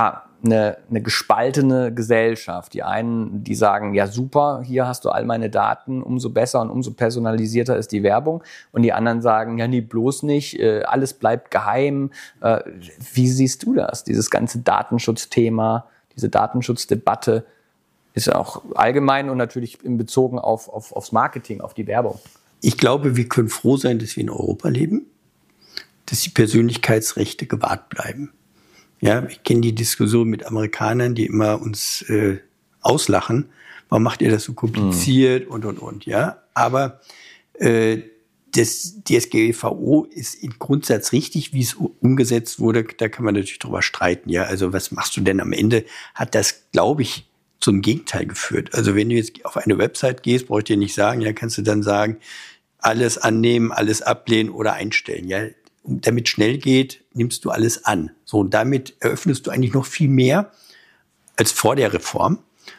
eine, eine gespaltene Gesellschaft. Die einen, die sagen, ja super, hier hast du all meine Daten, umso besser und umso personalisierter ist die Werbung. Und die anderen sagen, ja nee, bloß nicht, äh, alles bleibt geheim. Äh, wie siehst du das, dieses ganze Datenschutzthema, diese Datenschutzdebatte? Ist ja auch allgemein und natürlich in Bezogen auf, auf, aufs Marketing, auf die Werbung. Ich glaube, wir können froh sein, dass wir in Europa leben, dass die Persönlichkeitsrechte gewahrt bleiben. Ja, ich kenne die Diskussion mit Amerikanern, die immer uns äh, auslachen. Warum macht ihr das so kompliziert, mhm. und, und, und, ja? Aber äh, das D S G V O ist im Grundsatz richtig, wie es umgesetzt wurde. Da kann man natürlich drüber streiten, ja. Also was machst du denn am Ende? Hat das, glaube ich, zum Gegenteil geführt. Also wenn du jetzt auf eine Website gehst, brauche ich dir nicht sagen, ja, kannst du dann sagen, alles annehmen, alles ablehnen oder einstellen, ja. Und damit schnell geht, nimmst du alles an. So, und damit eröffnest du eigentlich noch viel mehr als vor der Reform.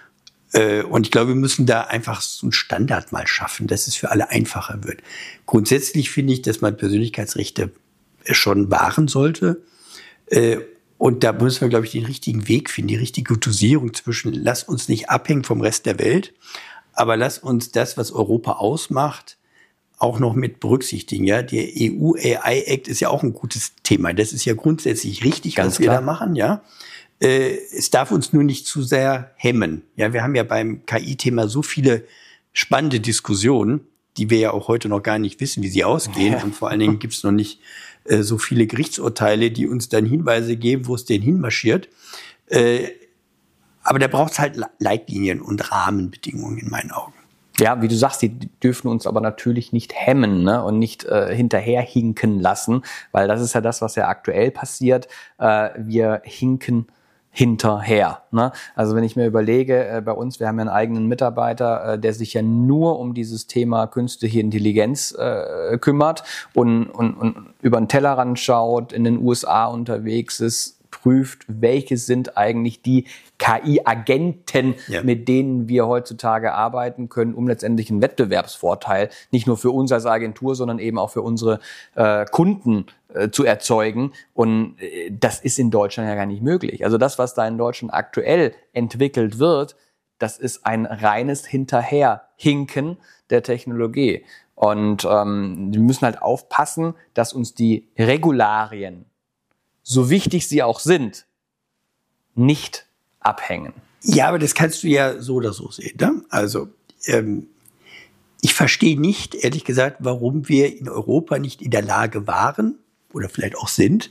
Äh, und ich glaube, wir müssen da einfach so einen Standard mal schaffen, dass es für alle einfacher wird. Grundsätzlich finde ich, dass man Persönlichkeitsrechte schon wahren sollte. Äh, und da müssen wir, glaube ich, den richtigen Weg finden, die richtige Dosierung zwischen, lass uns nicht abhängen vom Rest der Welt, aber lass uns das, was Europa ausmacht, auch noch mit berücksichtigen. Ja, der E U A I Act ist ja auch ein gutes Thema. Das ist ja grundsätzlich richtig, Ganz was wir klar. da machen. Ja, äh, es darf uns nur nicht zu sehr hemmen. Ja, wir haben ja beim K I-Thema so viele spannende Diskussionen, die wir ja auch heute noch gar nicht wissen, wie sie ausgehen. Ja. Und vor allen Dingen gibt es noch nicht äh, so viele Gerichtsurteile, die uns dann Hinweise geben, wo es denn hinmarschiert. Äh, aber da braucht es halt Leitlinien und Rahmenbedingungen in meinen Augen. Ja, wie du sagst, die dürfen uns aber natürlich nicht hemmen, ne, und nicht äh, hinterherhinken lassen, weil das ist ja das, was ja aktuell passiert. Äh, wir hinken hinterher. Ne? Also wenn ich mir überlege, äh, bei uns, wir haben ja einen eigenen Mitarbeiter, äh, der sich ja nur um dieses Thema künstliche Intelligenz äh, kümmert und, und, und über den Tellerrand schaut, in den U S A unterwegs ist, prüft, welche sind eigentlich die K I-Agenten, ja, mit denen wir heutzutage arbeiten können, um letztendlich einen Wettbewerbsvorteil nicht nur für uns als Agentur, sondern eben auch für unsere äh, Kunden äh, zu erzeugen. Und äh, das ist in Deutschland ja gar nicht möglich. Also das, was da in Deutschland aktuell entwickelt wird, das ist ein reines Hinterherhinken der Technologie. Und ähm, wir müssen halt aufpassen, dass uns die Regularien, so wichtig sie auch sind, nicht abhängen. Ja, aber das kannst du ja so oder so sehen. Ne? Also ähm, ich verstehe nicht, ehrlich gesagt, warum wir in Europa nicht in der Lage waren oder vielleicht auch sind,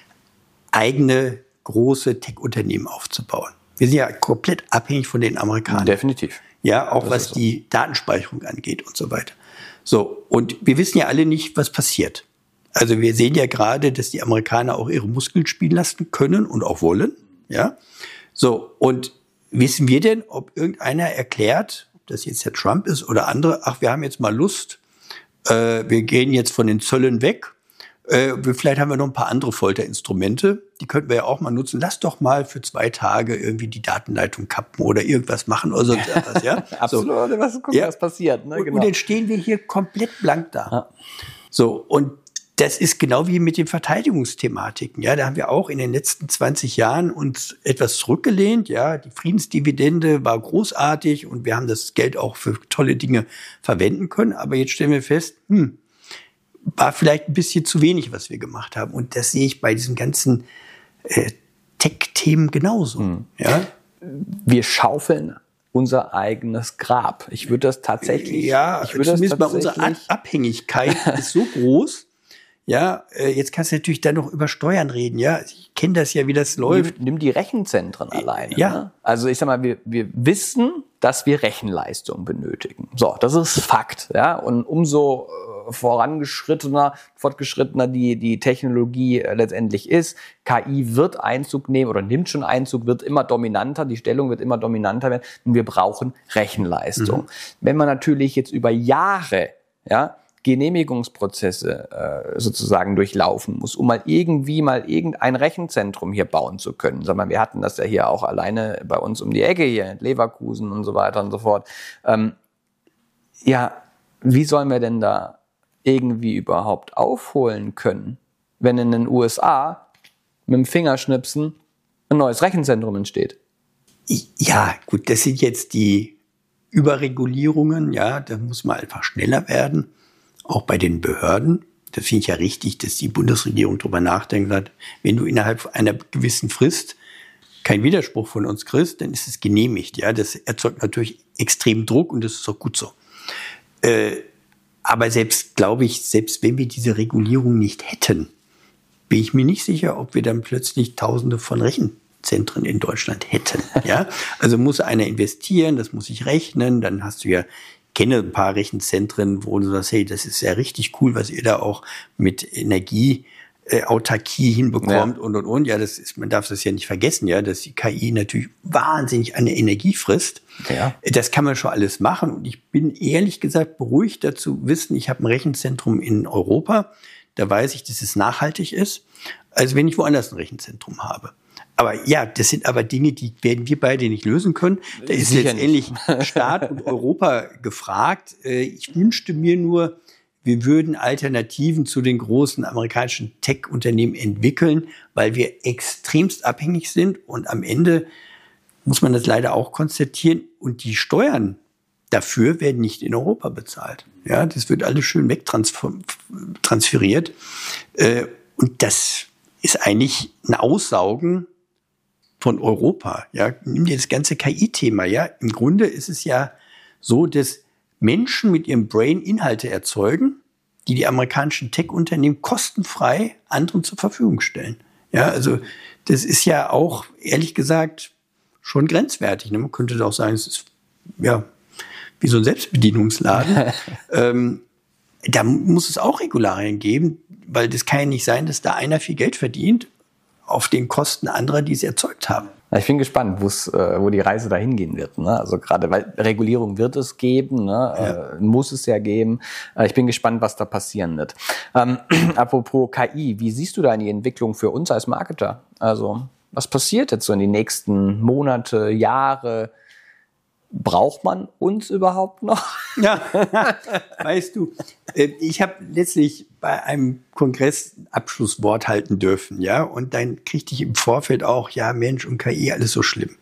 eigene große Tech-Unternehmen aufzubauen. Wir sind ja komplett abhängig von den Amerikanern. Definitiv. Ja, auch das was so. die Datenspeicherung angeht und so weiter. So, und wir wissen ja alle nicht, was passiert. Also wir sehen ja gerade, dass die Amerikaner auch ihre Muskeln spielen lassen können und auch wollen. Ja, so, und wissen wir denn, ob irgendeiner erklärt, ob das jetzt Herr Trump ist oder andere, ach, wir haben jetzt mal Lust, äh, wir gehen jetzt von den Zöllen weg, äh, vielleicht haben wir noch ein paar andere Folterinstrumente, die könnten wir ja auch mal nutzen. Lass doch mal für zwei Tage irgendwie die Datenleitung kappen oder irgendwas machen oder so etwas, ja. Absolut, so. was, guck, ja. was passiert. Ne? Und, Genau. und dann stehen wir hier komplett blank da. Ja. So, und das ist genau wie mit den Verteidigungsthematiken. Ja, da haben wir auch in den letzten zwanzig Jahren uns etwas zurückgelehnt. Ja, die Friedensdividende war großartig und wir haben das Geld auch für tolle Dinge verwenden können. Aber jetzt stellen wir fest, hm, war vielleicht ein bisschen zu wenig, was wir gemacht haben. Und das sehe ich bei diesen ganzen äh, Tech-Themen genauso. Hm. Ja, wir schaufeln unser eigenes Grab. Ich würde das tatsächlich. Ja, ich würde das zumindest mal unsere Abhängigkeit ist so groß. Ja, jetzt kannst du natürlich dann noch über Steuern reden, ja. Ich kenne das ja, wie das läuft. Nimm, nimm die Rechenzentren alleine. Ja. Ne? Also ich sag mal, wir, wir wissen, dass wir Rechenleistung benötigen. So, das ist Fakt, ja. Und umso äh, vorangeschrittener, fortgeschrittener die, die Technologie äh, letztendlich ist, K I wird Einzug nehmen oder nimmt schon Einzug, wird immer dominanter, die Stellung wird immer dominanter werden und wir brauchen Rechenleistung. Mhm. Wenn man natürlich jetzt über Jahre, ja, Genehmigungsprozesse äh, sozusagen durchlaufen muss, um mal irgendwie mal irgendein Rechenzentrum hier bauen zu können. Sag mal, wir hatten das ja hier auch alleine bei uns um die Ecke hier, in Leverkusen und so weiter und so fort. Ähm, ja, wie sollen wir denn da irgendwie überhaupt aufholen können, wenn in den U S A mit dem Fingerschnipsen ein neues Rechenzentrum entsteht. Ja, gut, das sind jetzt die Überregulierungen, ja, da muss man einfach schneller werden, auch bei den Behörden. Das finde ich ja richtig, dass die Bundesregierung darüber nachdenkt hat, wenn du innerhalb einer gewissen Frist keinen Widerspruch von uns kriegst, dann ist es genehmigt. Ja, das erzeugt natürlich extrem Druck und das ist auch gut so. Äh, aber selbst, glaube ich, selbst wenn wir diese Regulierung nicht hätten, bin ich mir nicht sicher, ob wir dann plötzlich Tausende von Rechenzentren in Deutschland hätten. Ja, also muss einer investieren, das muss ich rechnen, dann hast du ja, ich kenne ein paar Rechenzentren, wo du sagst, hey, das ist ja richtig cool, was ihr da auch mit Energie Äh, Autarkie hinbekommt, ja. und, und, und. Ja, das ist, man darf das ja nicht vergessen, ja, dass die K I natürlich wahnsinnig an der Energie frisst. Ja. Das kann man schon alles machen. Und ich bin ehrlich gesagt beruhigt dazu wissen, ich habe ein Rechenzentrum in Europa. Da weiß ich, dass es nachhaltig ist, als wenn ich woanders ein Rechenzentrum habe. Aber ja, das sind aber Dinge, die werden wir beide nicht lösen können. Da ist Sicher letztendlich nicht. Staat und Europa gefragt. Ich wünschte mir nur, wir würden Alternativen zu den großen amerikanischen Tech-Unternehmen entwickeln, weil wir extremst abhängig sind. Und am Ende muss man das leider auch konstatieren. Und die Steuern dafür werden nicht in Europa bezahlt. Ja, das wird alles schön wegtransferiert. Und das ist eigentlich ein Aussaugen von Europa. Ja, nimm dir das ganze K I-Thema. Ja, im Grunde ist es ja so, dass Menschen mit ihrem Brain Inhalte erzeugen, die die amerikanischen Tech-Unternehmen kostenfrei anderen zur Verfügung stellen. Ja, also das ist ja auch, ehrlich gesagt, schon grenzwertig. Man könnte auch sagen, es ist ja wie so ein Selbstbedienungsladen. ähm, da muss es auch Regularien geben, weil das kann ja nicht sein, dass da einer viel Geld verdient auf den Kosten anderer, die es erzeugt haben. Ich bin gespannt, wo's, äh, wo die Reise dahin gehen wird. Ne? Also gerade, weil Regulierung wird es geben, ne? Ja. Äh, muss es ja geben. Äh, ich bin gespannt, was da passieren wird. Ähm, apropos K I, wie siehst du da die Entwicklung für uns als Marketer? Also was passiert jetzt so in den nächsten Monate, Jahre? Braucht man uns überhaupt noch? Ja, weißt du, ich habe letztlich bei einem Kongress ein Abschlusswort halten dürfen, ja, und dann kriegte ich im Vorfeld auch, ja, Mensch und K I, alles so schlimm.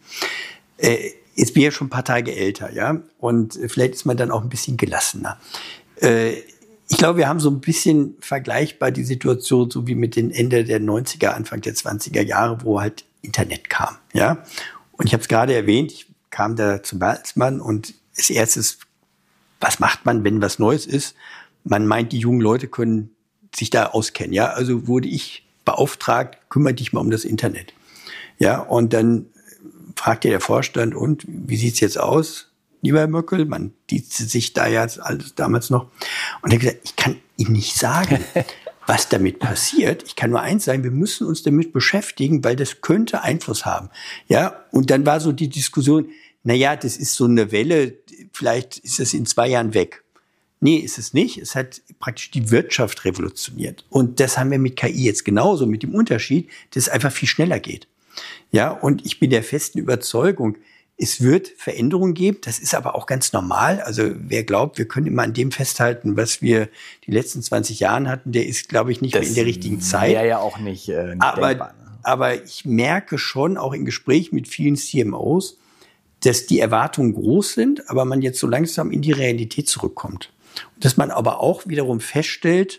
Äh, jetzt bin ich ja schon ein paar Tage älter, ja, und vielleicht ist man dann auch ein bisschen gelassener. Äh, ich glaube, wir haben so ein bisschen vergleichbar die Situation, so wie mit den Ende der neunziger, Anfang der zwanziger Jahre, wo halt Internet kam, ja. Und ich habe es gerade erwähnt, ich kam da zum Bertelsmann und als erstes, was macht man, wenn was Neues ist? Man meint, die jungen Leute können sich da auskennen, ja. Also wurde ich beauftragt, kümmere dich mal um das Internet. Ja, und dann fragte der Vorstand, und wie sieht's jetzt aus, lieber Herr Möckel? Man diezte sich da ja alles damals noch. Und er hat gesagt, ich kann Ihnen nicht sagen, was damit passiert. Ich kann nur eins sagen, wir müssen uns damit beschäftigen, weil das könnte Einfluss haben. Ja, und dann war so die Diskussion, na ja, das ist so eine Welle, vielleicht ist es in zwei Jahren weg. Nee, ist es nicht. Es hat praktisch die Wirtschaft revolutioniert. Und das haben wir mit K I jetzt genauso, mit dem Unterschied, dass es einfach viel schneller geht. Ja, und ich bin der festen Überzeugung, es wird Veränderungen geben. Das ist aber auch ganz normal. Also wer glaubt, wir können immer an dem festhalten, was wir die letzten zwanzig Jahren hatten, der ist, glaube ich, nicht das mehr in der richtigen Zeit. Wäre ja auch nicht, äh, nicht aber, denkbar. Ne? Aber ich merke schon, auch in Gesprächen mit vielen C M Os, dass die Erwartungen groß sind, aber man jetzt so langsam in die Realität zurückkommt. Und dass man aber auch wiederum feststellt,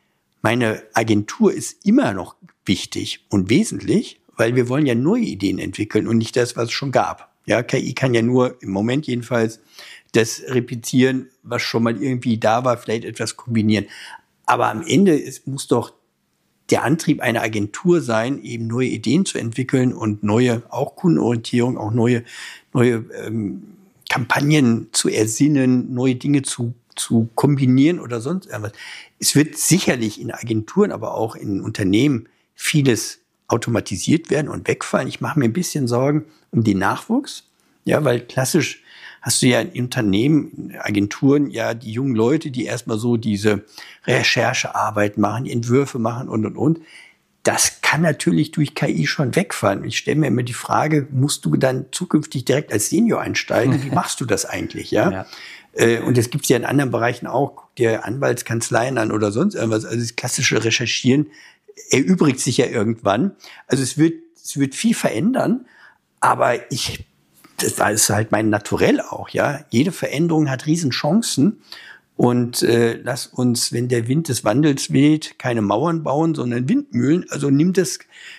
meine Agentur ist immer noch wichtig und wesentlich, weil wir wollen ja neue Ideen entwickeln und nicht das, was es schon gab. Ja, K I kann ja nur im Moment jedenfalls das replizieren, was schon mal irgendwie da war, vielleicht etwas kombinieren. Aber am Ende es muss doch der Antrieb einer Agentur sein, eben neue Ideen zu entwickeln und neue, auch Kundenorientierung, auch neue, neue ähm, Kampagnen zu ersinnen, neue Dinge zu, zu kombinieren oder sonst irgendwas. Es wird sicherlich in Agenturen, aber auch in Unternehmen vieles automatisiert werden und wegfallen. Ich mache mir ein bisschen Sorgen um den Nachwuchs, ja, weil klassisch hast du ja in Unternehmen, in Agenturen ja die jungen Leute, die erstmal so diese Recherchearbeit machen, die Entwürfe machen und, und, und. Das kann natürlich durch K I schon wegfallen. Ich stelle mir immer die Frage, musst du dann zukünftig direkt als Senior einsteigen? Wie machst du das eigentlich, ja? ja. Äh, und das gibt es ja in anderen Bereichen auch, guck dir Anwaltskanzleien an oder sonst irgendwas. Also das klassische Recherchieren erübrigt sich ja irgendwann. Also es wird es wird viel verändern, aber ich, das ist halt mein Naturell auch, ja. Jede Veränderung hat Riesenchancen. Und äh, lass uns, wenn der Wind des Wandels weht, keine Mauern bauen, sondern Windmühlen. Also nimm das,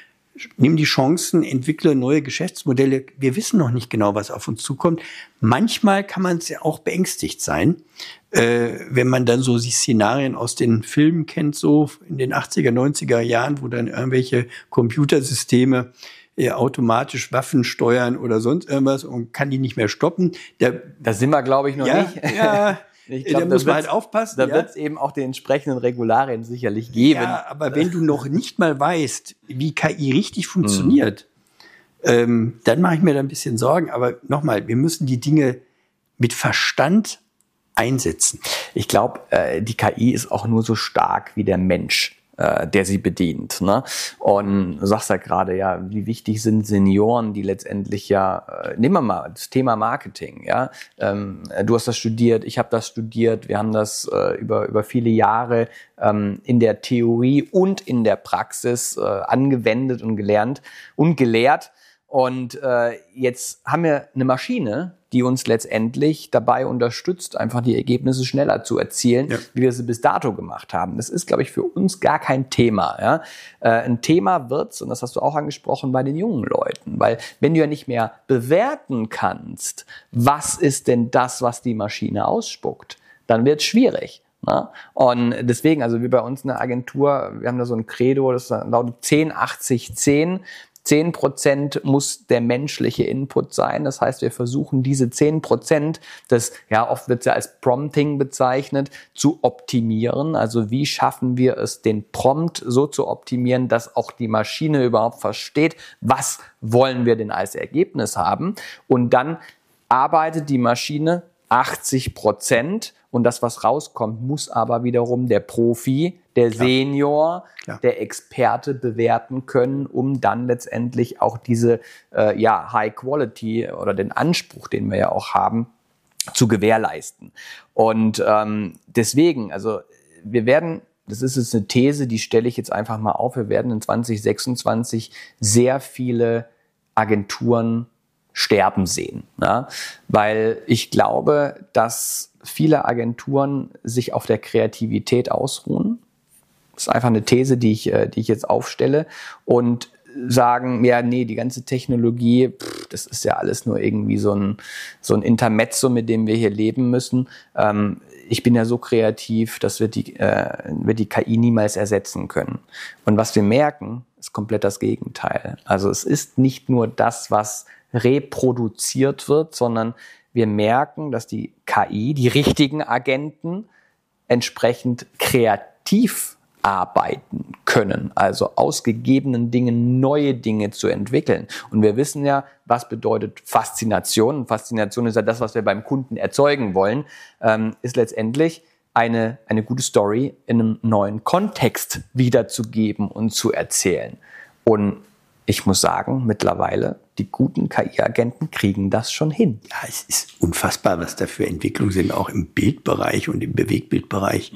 nimm die Chancen, entwickle neue Geschäftsmodelle. Wir wissen noch nicht genau, was auf uns zukommt. Manchmal kann man ja auch beängstigt sein, äh, wenn man dann so die Szenarien aus den Filmen kennt, so in den achtziger, neunziger Jahren, wo dann irgendwelche Computersysteme äh, automatisch Waffen steuern oder sonst irgendwas und kann die nicht mehr stoppen. Der, da sind wir, glaube ich, noch ja, nicht. Ja. Ich glaub, da muss man halt aufpassen. Da ja? wird es eben auch die entsprechenden Regularien sicherlich geben. Ja, aber wenn du noch nicht mal weißt, wie K I richtig funktioniert, mhm. ähm, dann mache ich mir da ein bisschen Sorgen. Aber nochmal, wir müssen die Dinge mit Verstand einsetzen. Ich glaube, äh, die K I ist auch nur so stark wie der Mensch, äh, der sie bedient. Ne? Und du sagst ja gerade, ja, wie wichtig sind Senioren, die letztendlich ja, äh, nehmen wir mal das Thema Marketing, ja. Ähm, du hast das studiert, ich habe das studiert, wir haben das äh, über über viele Jahre ähm, in der Theorie und in der Praxis äh, angewendet und gelernt und gelehrt. Und äh, jetzt haben wir eine Maschine, die uns letztendlich dabei unterstützt, einfach die Ergebnisse schneller zu erzielen, ja. wie wir sie bis dato gemacht haben. Das ist, glaube ich, für uns gar kein Thema. Ja? Äh, ein Thema wird's, und das hast du auch angesprochen, bei den jungen Leuten. Weil wenn du ja nicht mehr bewerten kannst, was ist denn das, was die Maschine ausspuckt, dann wird's schwierig. Na? Und deswegen, also wie bei uns in der Agentur, wir haben da so ein Credo, das lautet zehn, achtzig, zehn. zehn Prozent muss der menschliche Input sein. Das heißt, wir versuchen diese zehn Prozent, das ja oft wird ja als Prompting bezeichnet, zu optimieren. Also wie schaffen wir es, den Prompt so zu optimieren, dass auch die Maschine überhaupt versteht, was wollen wir denn als Ergebnis haben. Und dann arbeitet die Maschine achtzig Prozent und das, was rauskommt, muss aber wiederum der Profi, der Klar. Senior, Klar. der Experte bewerten können, um dann letztendlich auch diese äh, ja, High Quality oder den Anspruch, den wir ja auch haben, zu gewährleisten. Und ähm, deswegen, also wir werden, das ist jetzt eine These, die stelle ich jetzt einfach mal auf, wir werden in zwanzig sechsundzwanzig sehr viele Agenturen sterben sehen. Ja? Weil ich glaube, dass viele Agenturen sich auf der Kreativität ausruhen. Das ist einfach eine These, die ich, die ich jetzt aufstelle und sagen, ja, nee, die ganze Technologie, pff, das ist ja alles nur irgendwie so ein, so ein Intermezzo, mit dem wir hier leben müssen. Ähm, ich bin ja so kreativ, das wird die, äh, wird die K I niemals ersetzen können. Und was wir merken, ist komplett das Gegenteil. Also es ist nicht nur das, was reproduziert wird, sondern wir merken, dass die K I, die richtigen Agenten, entsprechend kreativ arbeiten können, also aus gegebenen Dingen neue Dinge zu entwickeln. Und wir wissen ja, was bedeutet Faszination. Faszination ist ja das, was wir beim Kunden erzeugen wollen, ähm, ist letztendlich eine, eine gute Story in einem neuen Kontext wiederzugeben und zu erzählen. Und ich muss sagen, mittlerweile, die guten K I-Agenten kriegen das schon hin. Ja, es ist unfassbar, was da für Entwicklungen sind, auch im Bildbereich und im Bewegtbildbereich.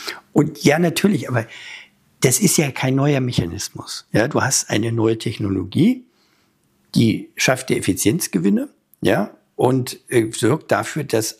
Und ja, natürlich, aber das ist ja kein neuer Mechanismus. Ja, du hast eine neue Technologie, die schafft dir Effizienzgewinne, ja, und äh, sorgt dafür, dass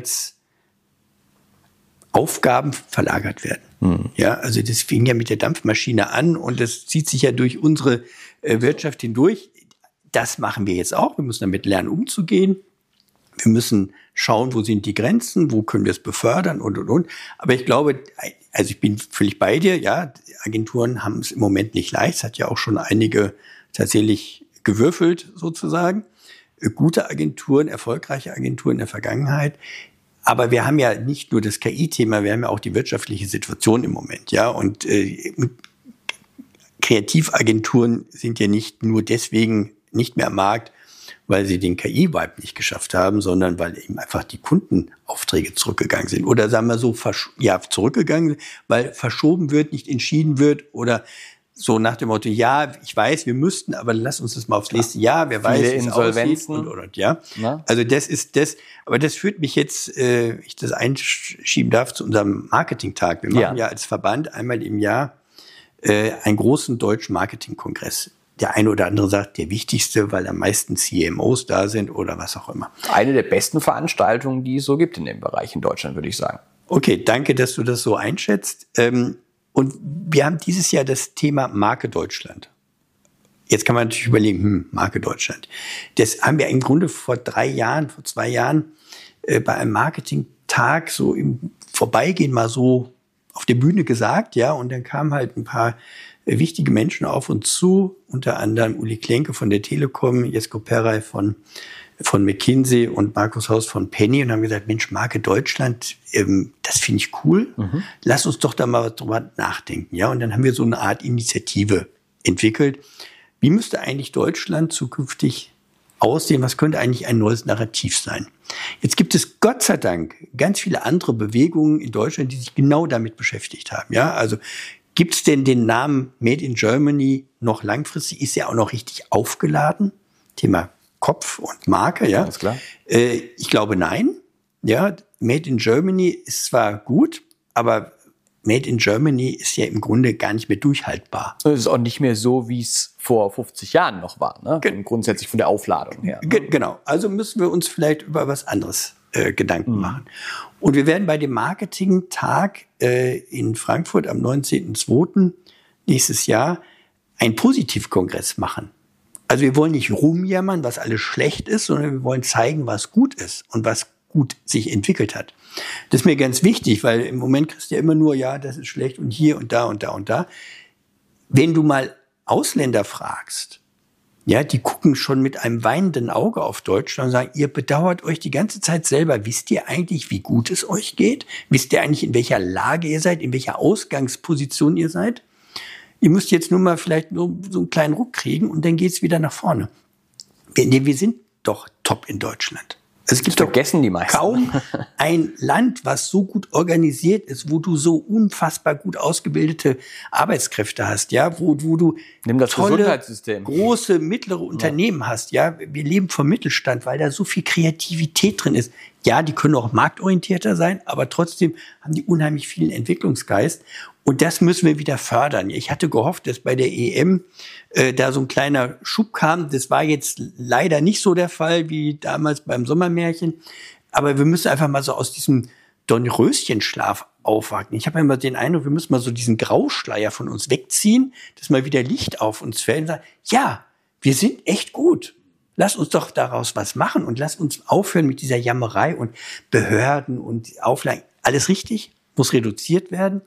Arbeitsaufgaben verlagert werden. Hm. Ja, also das fing ja mit der Dampfmaschine an und das zieht sich ja durch unsere äh, Wirtschaft hindurch. Das machen wir jetzt auch. Wir müssen damit lernen, umzugehen. Wir müssen schauen, wo sind die Grenzen, wo können wir es befördern und, und, und. Aber ich glaube, also ich bin völlig bei dir, ja, Agenturen haben es im Moment nicht leicht. Es hat ja auch schon einige tatsächlich gewürfelt, sozusagen. Gute Agenturen, erfolgreiche Agenturen in der Vergangenheit. Aber wir haben ja nicht nur das K I-Thema, wir haben ja auch die wirtschaftliche Situation im Moment, ja. Und äh, Kreativagenturen sind ja nicht nur deswegen nicht mehr am Markt, weil sie den K I-Vibe nicht geschafft haben, sondern weil eben einfach die Kundenaufträge zurückgegangen sind. Oder sagen wir so, versch- ja, zurückgegangen, weil verschoben wird, nicht entschieden wird oder so nach dem Motto, ja, ich weiß, wir müssten, aber lass uns das mal aufs nächste Jahr, wer weiß, wie es aussieht und, und, und, ja. Na? Also das ist das, aber das führt mich jetzt, äh, ich das einschieben darf, zu unserem Marketingtag. Wir machen ja, ja als Verband einmal im Jahr äh, einen großen deutschen Marketingkongress. der eine oder andere sagt, der wichtigste, weil am meisten C M Os da sind oder was auch immer. Eine der besten Veranstaltungen, die es so gibt in dem Bereich in Deutschland, würde ich sagen. Okay, danke, dass du das so einschätzt. Und wir haben dieses Jahr das Thema Marke Deutschland. Jetzt kann man natürlich überlegen, hm, Marke Deutschland. Das haben wir im Grunde vor drei Jahren, vor zwei Jahren äh, bei einem Marketingtag so im Vorbeigehen mal so auf der Bühne gesagt, ja, und dann kamen halt ein paar äh, wichtige Menschen auf uns zu, unter anderem Uli Klenke von der Telekom, Jesko Perrey von von McKinsey und Markus Haus von Penny und haben gesagt, Mensch, Marke Deutschland, ähm, das finde ich cool. Mhm. Lass uns doch da mal drüber nachdenken, ja. Und dann haben wir so eine Art Initiative entwickelt. Wie müsste eigentlich Deutschland zukünftig aussehen? Was könnte eigentlich ein neues Narrativ sein? Jetzt gibt es Gott sei Dank ganz viele andere Bewegungen in Deutschland, die sich genau damit beschäftigt haben. Ja, also gibt es denn den Namen Made in Germany noch langfristig? Ist er auch noch richtig aufgeladen? Thema Kopf und Marke, ja. Alles klar. Äh, ich glaube nein. Ja, Made in Germany ist zwar gut, aber Made in Germany ist ja im Grunde gar nicht mehr durchhaltbar. Es ist auch nicht mehr so, wie es vor fünfzig Jahren noch war, ne? Ge- Grundsätzlich von der Aufladung her. Ne? Ge- genau. Also müssen wir uns vielleicht über was anderes äh, Gedanken mhm. machen. Und wir werden bei dem Marketing-Tag äh, in Frankfurt am neunzehnten zweiten nächstes Jahr einen Positivkongress machen. Also wir wollen nicht rumjammern, was alles schlecht ist, sondern wir wollen zeigen, was gut ist und was gut sich entwickelt hat. Das ist mir ganz wichtig, weil im Moment kriegst du ja immer nur, ja, das ist schlecht und hier und da und da und da. Wenn du mal Ausländer fragst, ja, die gucken schon mit einem weinenden Auge auf Deutschland und sagen, ihr bedauert euch die ganze Zeit selber. Wisst ihr eigentlich, wie gut es euch geht? Wisst ihr eigentlich, in welcher Lage ihr seid, in welcher Ausgangsposition ihr seid? Ihr müsst jetzt nur mal vielleicht nur so einen kleinen Ruck kriegen und dann geht's wieder nach vorne. Wir, wir sind doch top in Deutschland. Es gibt doch vergessen die meisten. Kaum ein Land, was so gut organisiert ist, wo du so unfassbar gut ausgebildete Arbeitskräfte hast, ja, wo, wo du Nimm das tolle, Gesundheitssystem. große, mittlere Unternehmen ja. hast, ja. Wir leben vom Mittelstand, weil da so viel Kreativität drin ist. Ja, die können auch marktorientierter sein, aber trotzdem haben die unheimlich vielen Entwicklungsgeist. Und das müssen wir wieder fördern. Ich hatte gehofft, dass bei der E M äh, da so ein kleiner Schub kam. Das war jetzt leider nicht so der Fall wie damals beim Sommermärchen. Aber wir müssen einfach mal so aus diesem Dornröschenschlaf aufwachen. Ich habe immer den Eindruck, wir müssen mal so diesen Grauschleier von uns wegziehen, dass mal wieder Licht auf uns fällt und sagen, ja, wir sind echt gut. Lass uns doch daraus was machen und lass uns aufhören mit dieser Jammerei und Behörden und Auflagen. Alles richtig, muss reduziert werden.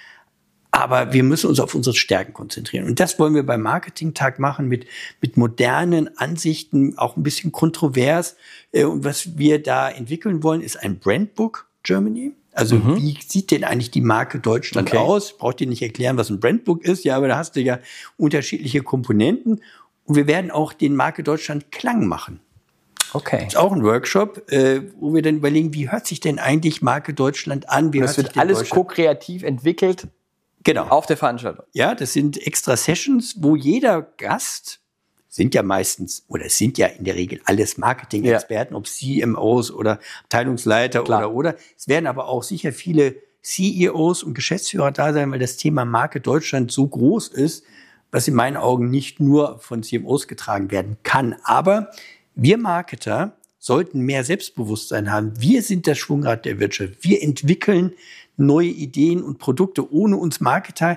Aber wir müssen uns auf unsere Stärken konzentrieren. Und das wollen wir beim Marketing-Tag machen mit, mit modernen Ansichten, auch ein bisschen kontrovers. Und was wir da entwickeln wollen, ist ein Brandbook Germany. Also mhm. wie sieht denn eigentlich die Marke Deutschland okay. aus? Braucht dir nicht erklären, was ein Brandbook ist. Ja, aber da hast du ja unterschiedliche Komponenten. Und wir werden auch den Marke Deutschland Klang machen. Okay. Das ist auch ein Workshop, äh, wo wir dann überlegen, wie hört sich denn eigentlich Marke Deutschland an? Wie das wird alles ko-kreativ entwickelt. Genau. Auf der Veranstaltung. Ja, das sind extra Sessions, wo jeder Gast, sind ja meistens, oder es sind ja in der Regel alles Marketing-Experten, ja. ob C M Os oder Abteilungsleiter Klar. oder, oder. Es werden aber auch sicher viele C E Os und Geschäftsführer da sein, weil das Thema Marke Deutschland so groß ist, was in meinen Augen nicht nur von C M Os getragen werden kann. Aber wir Marketer sollten mehr Selbstbewusstsein haben. Wir sind das Schwungrad der Wirtschaft. Wir entwickeln neue Ideen und Produkte ohne uns Marketer,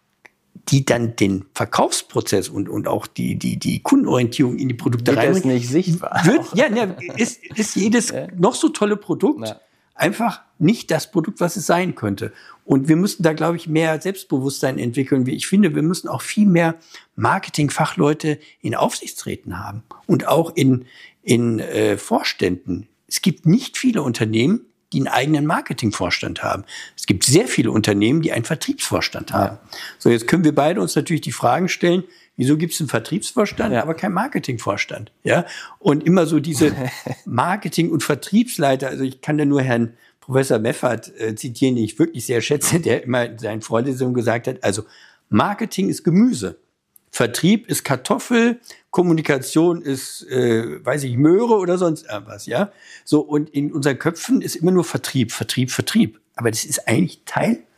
die dann den Verkaufsprozess und, und auch die, die, die Kundenorientierung in die Produkte reinbringen. Wird das nicht sichtbar? Wird, ja, ja, ist, ist jedes ja. noch so tolle Produkt ja. einfach nicht das Produkt, was es sein könnte. Und wir müssen da, glaube ich, mehr Selbstbewusstsein entwickeln. Wie ich finde, wir müssen auch viel mehr Marketingfachleute in Aufsichtsräten haben und auch in, in äh, Vorständen. Es gibt nicht viele Unternehmen, die einen eigenen Marketingvorstand haben. Es gibt sehr viele Unternehmen, die einen Vertriebsvorstand haben. Ja. So, jetzt können wir beide uns natürlich die Fragen stellen, wieso gibt es einen Vertriebsvorstand, ja. aber keinen Marketingvorstand? Ja? Und immer so diese Marketing- und Vertriebsleiter, also ich kann da nur Herrn Professor Meffert äh, zitieren, den ich wirklich sehr schätze, der immer in seinen Vorlesungen gesagt hat, also Marketing ist Gemüse. Vertrieb ist Kartoffel, Kommunikation ist, äh, weiß ich, Möhre oder sonst irgendwas, ja. So, und in unseren Köpfen ist immer nur Vertrieb, Vertrieb, Vertrieb. Aber das ist eigentlich Teil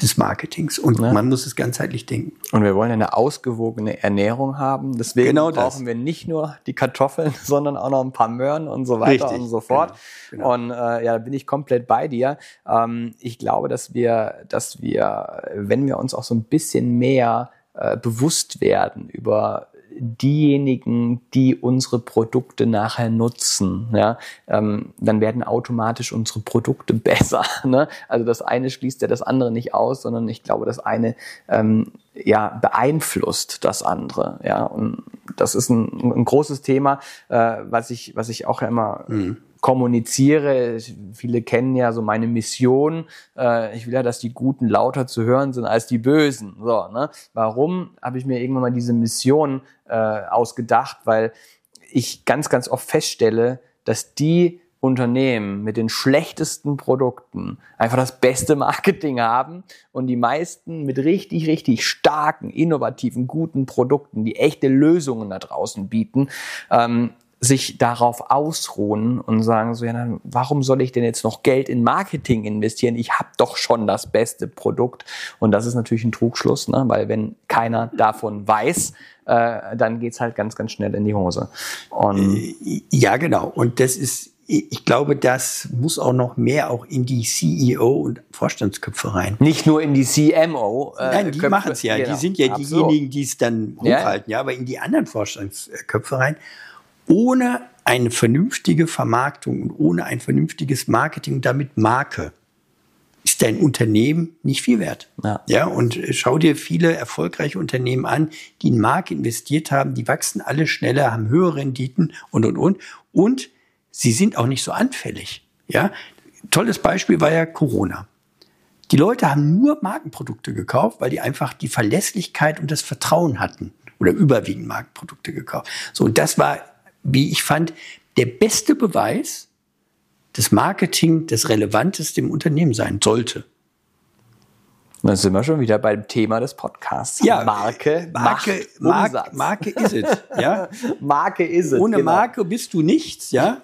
des Marketings. Und ja. man muss es ganzheitlich denken. Und wir wollen eine ausgewogene Ernährung haben. Deswegen genau brauchen wir nicht nur die Kartoffeln, sondern auch noch ein paar Möhren und so weiter Richtig. und so fort. Genau. Genau. Und äh, ja, da bin ich komplett bei dir. Ähm, ich glaube, dass wir, dass wir, wenn wir uns auch so ein bisschen mehr äh, bewusst werden über diejenigen, die unsere Produkte nachher nutzen, ja, ähm, dann werden automatisch unsere Produkte besser. Ne? Also das eine schließt ja das andere nicht aus, sondern ich glaube, das eine ähm, ja beeinflusst das andere. Ja, und das ist ein, ein großes Thema, äh, was ich, was ich auch immer mhm. kommuniziere. Viele kennen ja so meine Mission. Äh, ich will ja, dass die Guten lauter zu hören sind als die Bösen. So, ne? Warum habe ich mir irgendwann mal diese Mission äh, ausgedacht? Weil ich ganz, ganz oft feststelle, dass die Unternehmen mit den schlechtesten Produkten einfach das beste Marketing haben und die meisten mit richtig, richtig starken, innovativen, guten Produkten, die echte Lösungen da draußen bieten, ähm, sich darauf ausruhen und sagen so, ja, dann, warum soll ich denn jetzt noch Geld in Marketing investieren? Ich habe doch schon das beste Produkt. Und das ist natürlich ein Trugschluss, ne? Weil wenn keiner davon weiß, äh, dann geht's halt ganz, ganz schnell in die Hose. Und ja, genau. Und das ist, ich glaube, das muss auch noch mehr auch in die C E O und Vorstandsköpfe rein. Nicht nur in die C M O. Äh, Nein, die machen es ja. Genau. Die sind ja Absolut. diejenigen, die es dann hochhalten, ja. ja, aber in die anderen Vorstandsköpfe rein. Ohne eine vernünftige Vermarktung und ohne ein vernünftiges Marketing und damit Marke ist dein Unternehmen nicht viel wert. Ja. ja, und schau dir viele erfolgreiche Unternehmen an, die in Marke investiert haben, die wachsen alle schneller, haben höhere Renditen und, und, und. Und sie sind auch nicht so anfällig. Ja, tolles Beispiel war ja Corona. Die Leute haben nur Markenprodukte gekauft, weil die einfach die Verlässlichkeit und das Vertrauen hatten. Oder überwiegend Markenprodukte gekauft. So, und das war, wie ich fand, der beste Beweis, dass Marketing das Relevanteste im Unternehmen sein sollte. Dann sind wir schon wieder beim Thema des Podcasts. Ja, Marke, Marke, Marke, Marke, Marke is it. Ja? Marke is it. Ohne genau. Marke bist du nichts, ja.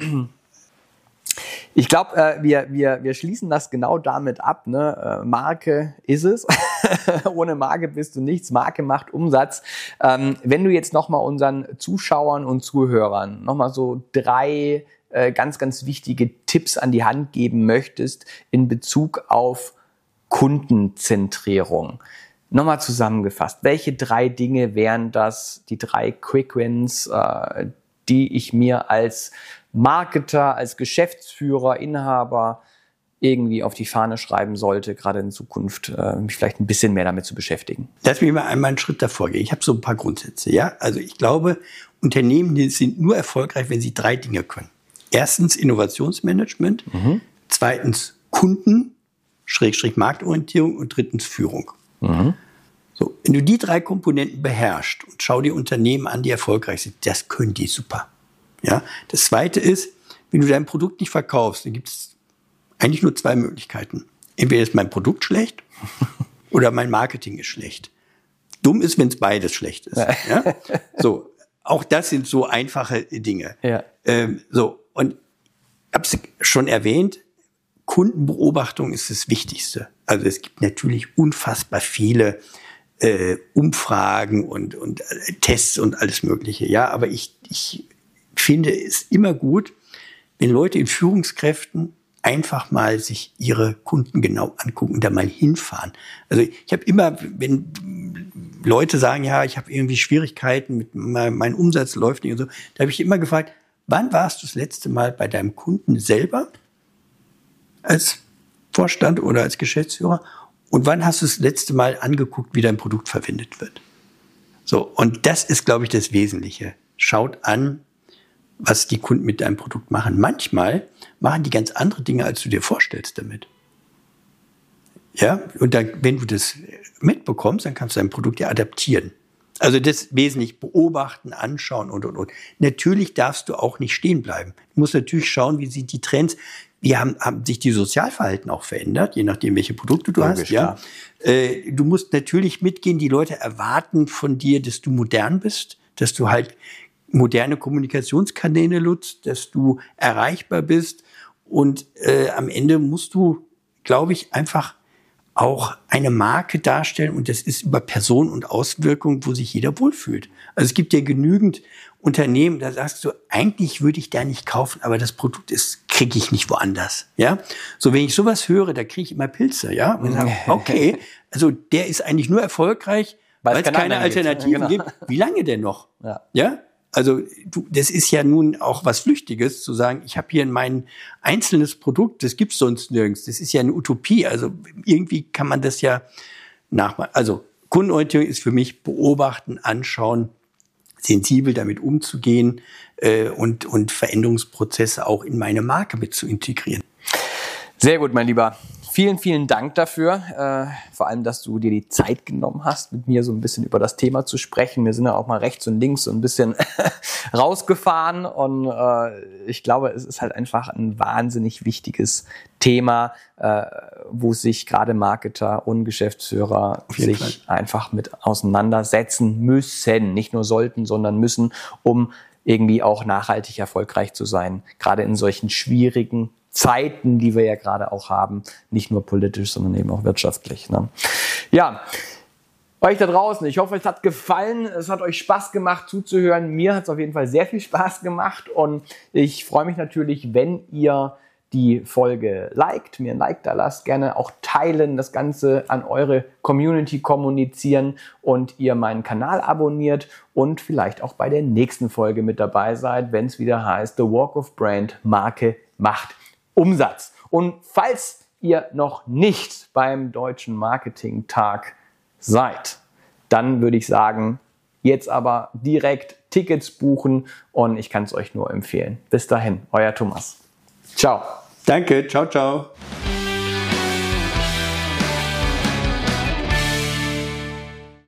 Ich glaube, äh, wir, wir, wir schließen das genau damit ab. Ne? Äh, Marke ist es. Ohne Marke bist du nichts. Marke macht Umsatz. Ähm, wenn du jetzt nochmal unseren Zuschauern und Zuhörern nochmal so drei äh, ganz, ganz wichtige Tipps an die Hand geben möchtest in Bezug auf Kundenzentrierung. Nochmal zusammengefasst, welche drei Dinge wären das, die drei Quick Wins, äh, die ich mir als Marketer, als Geschäftsführer, Inhaber irgendwie auf die Fahne schreiben sollte, gerade in Zukunft äh, mich vielleicht ein bisschen mehr damit zu beschäftigen? Lass mich mal einmal einen Schritt davor gehen. Ich habe so ein paar Grundsätze. Ja, also ich glaube, Unternehmen die sind nur erfolgreich, wenn sie drei Dinge können. Erstens Innovationsmanagement, mhm. zweitens Kunden, Schrägstrich Marktorientierung und drittens Führung. Mhm. So, wenn du die drei Komponenten beherrschst und schau dir Unternehmen an, die erfolgreich sind, das können die super. Ja, das zweite ist, wenn du dein Produkt nicht verkaufst, dann gibt es eigentlich nur zwei Möglichkeiten. Entweder ist mein Produkt schlecht oder mein Marketing ist schlecht. Dumm ist, wenn es beides schlecht ist. Ja? So, auch das sind so einfache Dinge. Ja. Ähm, so, und ich habe es schon erwähnt, Kundenbeobachtung ist das Wichtigste. Also es gibt natürlich unfassbar viele äh, Umfragen und, und äh, Tests und alles Mögliche. Ja, aber ich, ich finde es immer gut, wenn Leute in Führungskräften einfach mal sich ihre Kunden genau angucken und da mal hinfahren. Also ich habe immer, wenn Leute sagen, ja, ich habe irgendwie Schwierigkeiten, mit mein, mein Umsatz läuft nicht und so, da habe ich immer gefragt, wann warst du das letzte Mal bei deinem Kunden selber als Vorstand oder als Geschäftsführer und wann hast du das letzte Mal angeguckt, wie dein Produkt verwendet wird? So, und das ist, glaube ich, das Wesentliche. Schaut an, was die Kunden mit deinem Produkt machen. Manchmal machen die ganz andere Dinge, als du dir vorstellst damit. Ja, und dann, wenn du das mitbekommst, dann kannst du dein Produkt ja adaptieren. Also das wesentlich beobachten, anschauen und, und, und. Natürlich darfst du auch nicht stehen bleiben. Du musst natürlich schauen, wie sind die Trends. Wie haben, haben sich die Sozialverhalten auch verändert, je nachdem, welche Produkte du Logisch, hast. Ja, äh, du musst natürlich mitgehen. Die Leute erwarten von dir, dass du modern bist, dass du halt moderne Kommunikationskanäle nutzt, dass du erreichbar bist. Und äh, am Ende musst du, glaube ich, einfach auch eine Marke darstellen und das ist über Person und Auswirkung, wo sich jeder wohlfühlt. Also es gibt ja genügend Unternehmen, da sagst du, eigentlich würde ich da nicht kaufen, aber das Produkt ist, kriege ich nicht woanders. Ja, so wenn ich sowas höre, da kriege ich immer Pilze. Ja, und sage, okay, also der ist eigentlich nur erfolgreich, weil es keine Alternativen gibt. Genau. Wie lange denn noch? Ja. ja? Also du, das ist ja nun auch was Flüchtiges, zu sagen, ich habe hier mein einzelnes Produkt, das gibt's sonst nirgends. Das ist ja eine Utopie. Also irgendwie kann man das ja nachmachen. Also Kundenorientierung ist für mich beobachten, anschauen, sensibel damit umzugehen äh, und, und Veränderungsprozesse auch in meine Marke mit zu integrieren. Sehr gut, mein Lieber. Vielen, vielen Dank dafür, äh, vor allem, dass du dir die Zeit genommen hast, mit mir so ein bisschen über das Thema zu sprechen. Wir sind ja auch mal rechts und links so ein bisschen rausgefahren und äh, ich glaube, es ist halt einfach ein wahnsinnig wichtiges Thema, äh, wo sich gerade Marketer und Geschäftsführer sich Fall. einfach mit auseinandersetzen müssen. Nicht nur sollten, sondern müssen, um irgendwie auch nachhaltig erfolgreich zu sein. Gerade in solchen schwierigen Zeiten, die wir ja gerade auch haben, nicht nur politisch, sondern eben auch wirtschaftlich. Ne? Ja, euch da draußen, ich hoffe, es hat gefallen, es hat euch Spaß gemacht zuzuhören. Mir hat es auf jeden Fall sehr viel Spaß gemacht und ich freue mich natürlich, wenn ihr die Folge liked, mir ein Like da lasst, gerne auch teilen, das Ganze an eure Community kommunizieren und ihr meinen Kanal abonniert und vielleicht auch bei der nächsten Folge mit dabei seid, wenn es wieder heißt The Walk of Brand, Marke macht Umsatz. Und falls ihr noch nicht beim Deutschen Marketing-Tag seid, dann würde ich sagen, jetzt aber direkt Tickets buchen und ich kann es euch nur empfehlen. Bis dahin, euer Thomas. Ciao. Danke, ciao, ciao.